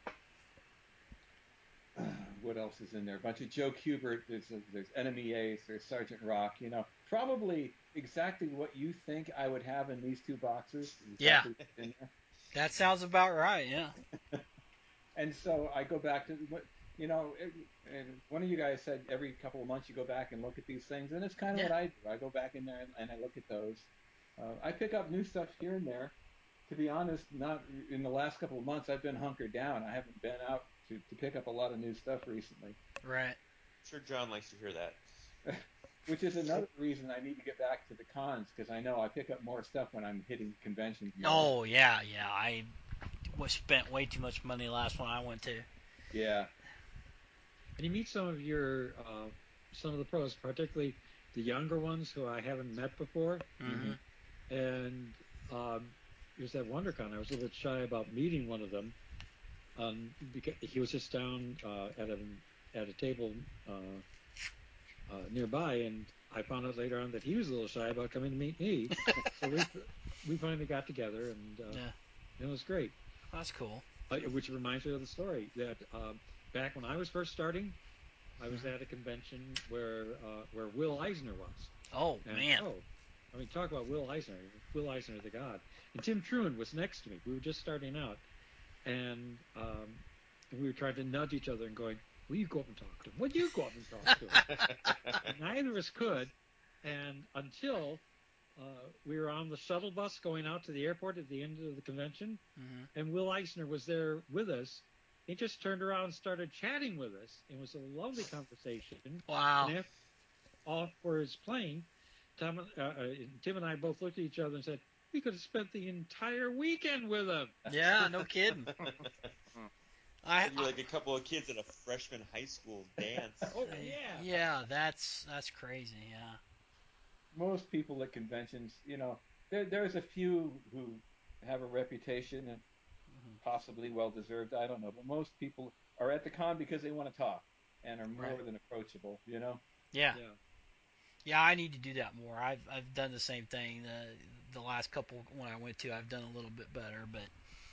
What else is in there? A bunch of Joe Kubert. There's Enemy Ace. There's Sergeant Rock. Probably exactly what you think I would have in these two boxes. Yeah. Exactly what's in there. That sounds about right, yeah. And so I go back to what and one of you guys said every couple of months you go back and look at these things, and it's kind of Yeah. what I do. I go back in there and I look at those. I pick up new stuff here and there. To be honest, not in the last couple of months. I've been hunkered down. I haven't been out to pick up a lot of new stuff recently, Right. Sure, John likes to hear that. which is another reason I need to get back to the cons because I know I pick up more stuff when I'm hitting conventions more. Oh, yeah, yeah. I spent way too much money last one I went to. Yeah. And you meet some of the pros, particularly the younger ones who I haven't met before. Mm-hmm. Hmm. And um, it was at WonderCon. I was a little bit shy about meeting one of them because he was just down at a table nearby, and I found out later on that he was a little shy about coming to meet me. So we finally got together, and Yeah. it was great. That's cool. Which reminds me of the story that back when I was first starting, I was Mm-hmm. at a convention where Will Eisner was, Oh, and man. I mean, talk about Will Eisner, the god, and Tim Truman was next to me. We were just starting out, and we were trying to nudge each other and going, "Will you go up and talk to him? Will you go up and talk to him?" And neither of us could, and until we were on the shuttle bus going out to the airport at the end of the convention, Mm-hmm. and Will Eisner was there with us. He just turned around and started chatting with us. It was a lovely conversation. Wow. And after off for his plane, Tim and I both looked at each other and said, "We could have spent the entire weekend with him." Yeah, no kidding. I, You're I like a couple of kids at a freshman high school dance. Oh yeah, yeah, that's crazy. Yeah. Most people at conventions, there's a few who have a reputation and Mm-hmm. possibly well deserved. I don't know, but most people are at the con because they want to talk and are Right. more than approachable. Yeah. yeah. Yeah, I need to do that more. I've done the same thing. The last couple when I went to, I've done a little bit better, but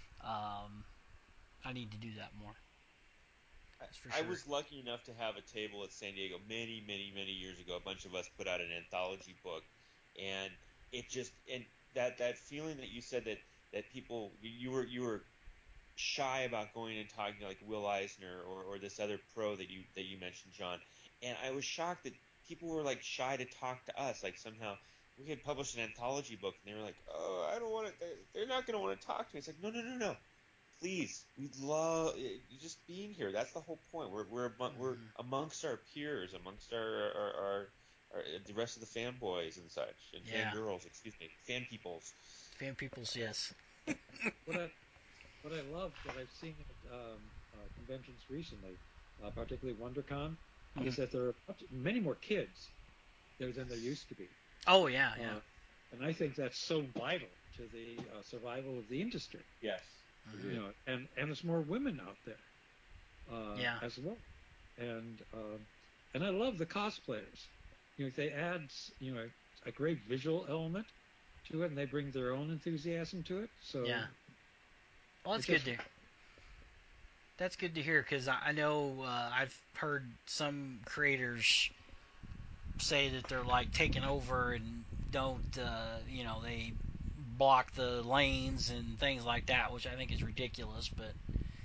I need to do that more. That's for I sure. was lucky enough to have a table at San Diego many, many, many years ago. A bunch of us put out an anthology book, and it just and that feeling that you said that people you were shy about going and talking to like Will Eisner or this other pro that you mentioned, John. And I was shocked that people were like shy to talk to us. Like somehow we had published an anthology book and they were like, "Oh, I don't want to. They're not going to want to talk to me." It's like, no, no, no, no. Please, we love you just being here. That's the whole point. We're amongst our peers, amongst our the rest of the fanboys and such, and Yeah. fangirls. Excuse me, fan peoples. Fan peoples, yes. What I what I love that I've seen at conventions recently, particularly WonderCon, Mhm. is that there are many more kids there than there used to be. Oh yeah, yeah. And I think that's so vital to the survival of the industry. Yes. You know, and there's more women out there Yeah. as well. And and I love the cosplayers. You know, they add a great visual element to it, and they bring their own enthusiasm to it. So Yeah. Well, it's just that's good to hear because I know I've heard some creators say that they're like taking over and don't they block the lanes and things like that, which I think is ridiculous. But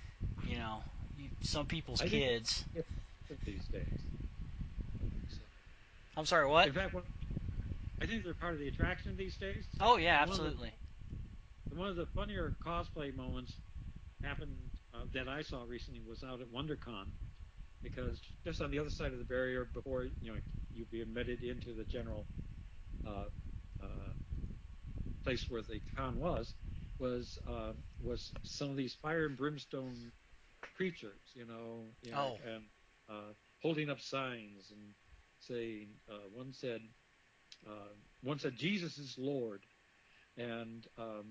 some people's I think kids. these days. So, I'm sorry, what? in fact, I think they're part of the attraction these days. Oh yeah, And absolutely. one of the funnier cosplay moments happened that I saw recently was out at WonderCon, because just on the other side of the barrier before you'd be admitted into the general uh, uh, place where the con was some of these fire and brimstone creatures, Oh. and holding up signs and saying uh, one said Jesus is Lord, and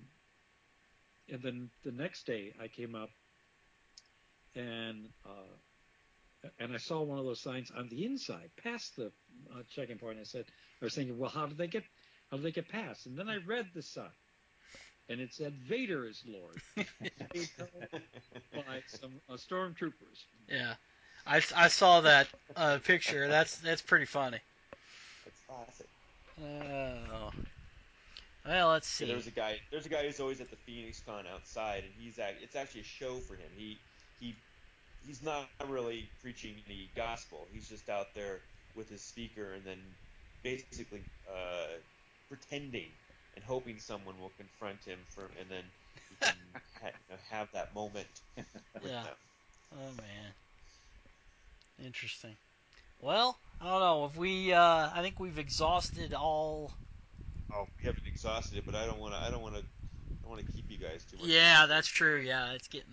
then the next day I came up and I saw one of those signs on the inside, past the checking point. I was thinking, well, how did they get past? And then I read the sign, and it said Vader is Lord, by some stormtroopers. Yeah, I saw that picture. That's pretty funny. That's classic. Oh. Well, let's Yeah, see. There's a guy who's always at the Phoenix Con outside, and it's actually a show for him. He he's not really preaching any gospel. He's just out there with his speaker and then basically pretending and hoping someone will confront him and then he can have that moment with Yeah. them. Oh man. Interesting. Well, I don't know if we. I think we've exhausted all. Oh, we haven't exhausted it, but I don't want to. I want to keep you guys too much Yeah, longer. that's true. Yeah,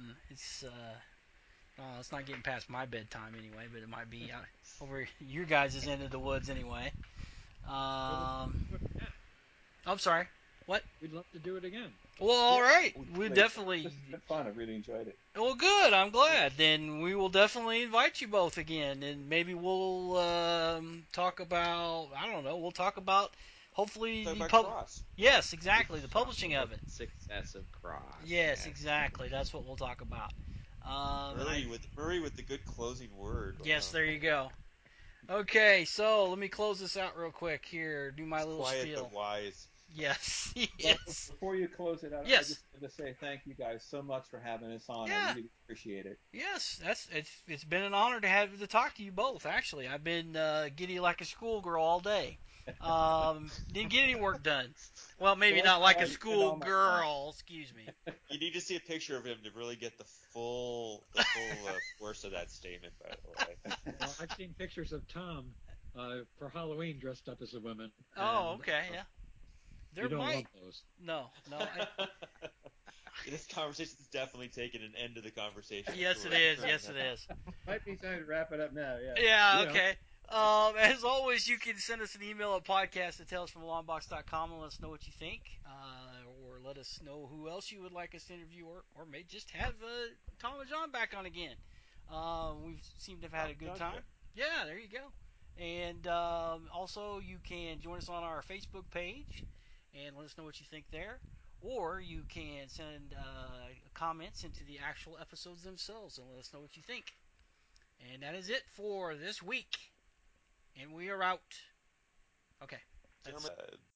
it's not getting past my bedtime anyway, but it might be over your guys' end of the woods anyway. Um, I'm sorry. What? We'd love to do it again. Well, all Yeah, right. we We like definitely. This has been fun. I really enjoyed it. Well, good. I'm glad. Then we will definitely invite you both again, and maybe we'll talk about. I don't know. We'll talk about hopefully talk the about pub. Cross. Yes, We exactly. The talk publishing of about it. the success of Cross. Yes, Yes. exactly. That's what we'll talk about. And I. Murray with the good closing word. Yes, Wow. there you go. Okay, so let me close this out real quick here. Do my He's little quiet but spiel. wise. Yes, Well, yes, before you close it out, I yes. just wanted to say thank you guys so much for having us on. I Yeah, really appreciate it. yes. It's been an honor to talk to you both. Actually, I've been giddy like a schoolgirl all day. Didn't get any work done. Well, So maybe that's not how like I a spend all my time. schoolgirl. Excuse me. You need to see a picture of him to really get the full force of that statement. By the way, Well, I've seen pictures of Tom for Halloween dressed up as a woman, Oh, and okay, yeah. you There don't might. want those. No, no. this conversation is definitely taking an end to the conversation. Yes, it We is. currently Yes, it have. is. Might be time to wrap it up now. Yeah. Yeah, Yeah. okay. As always, you can send us an email at podcast@talesfromthelongbox.com and let us know what you think, or let us know who else you would like us to interview, or may just have Tom and John back on again. We seem to have had a good John's time. good. Yeah, there you go. And also, you can join us on our Facebook page and let us know what you think there. Or you can send comments into the actual episodes themselves and let us know what you think. And that is it for this week. And we are out. Okay. That's Gentlemen,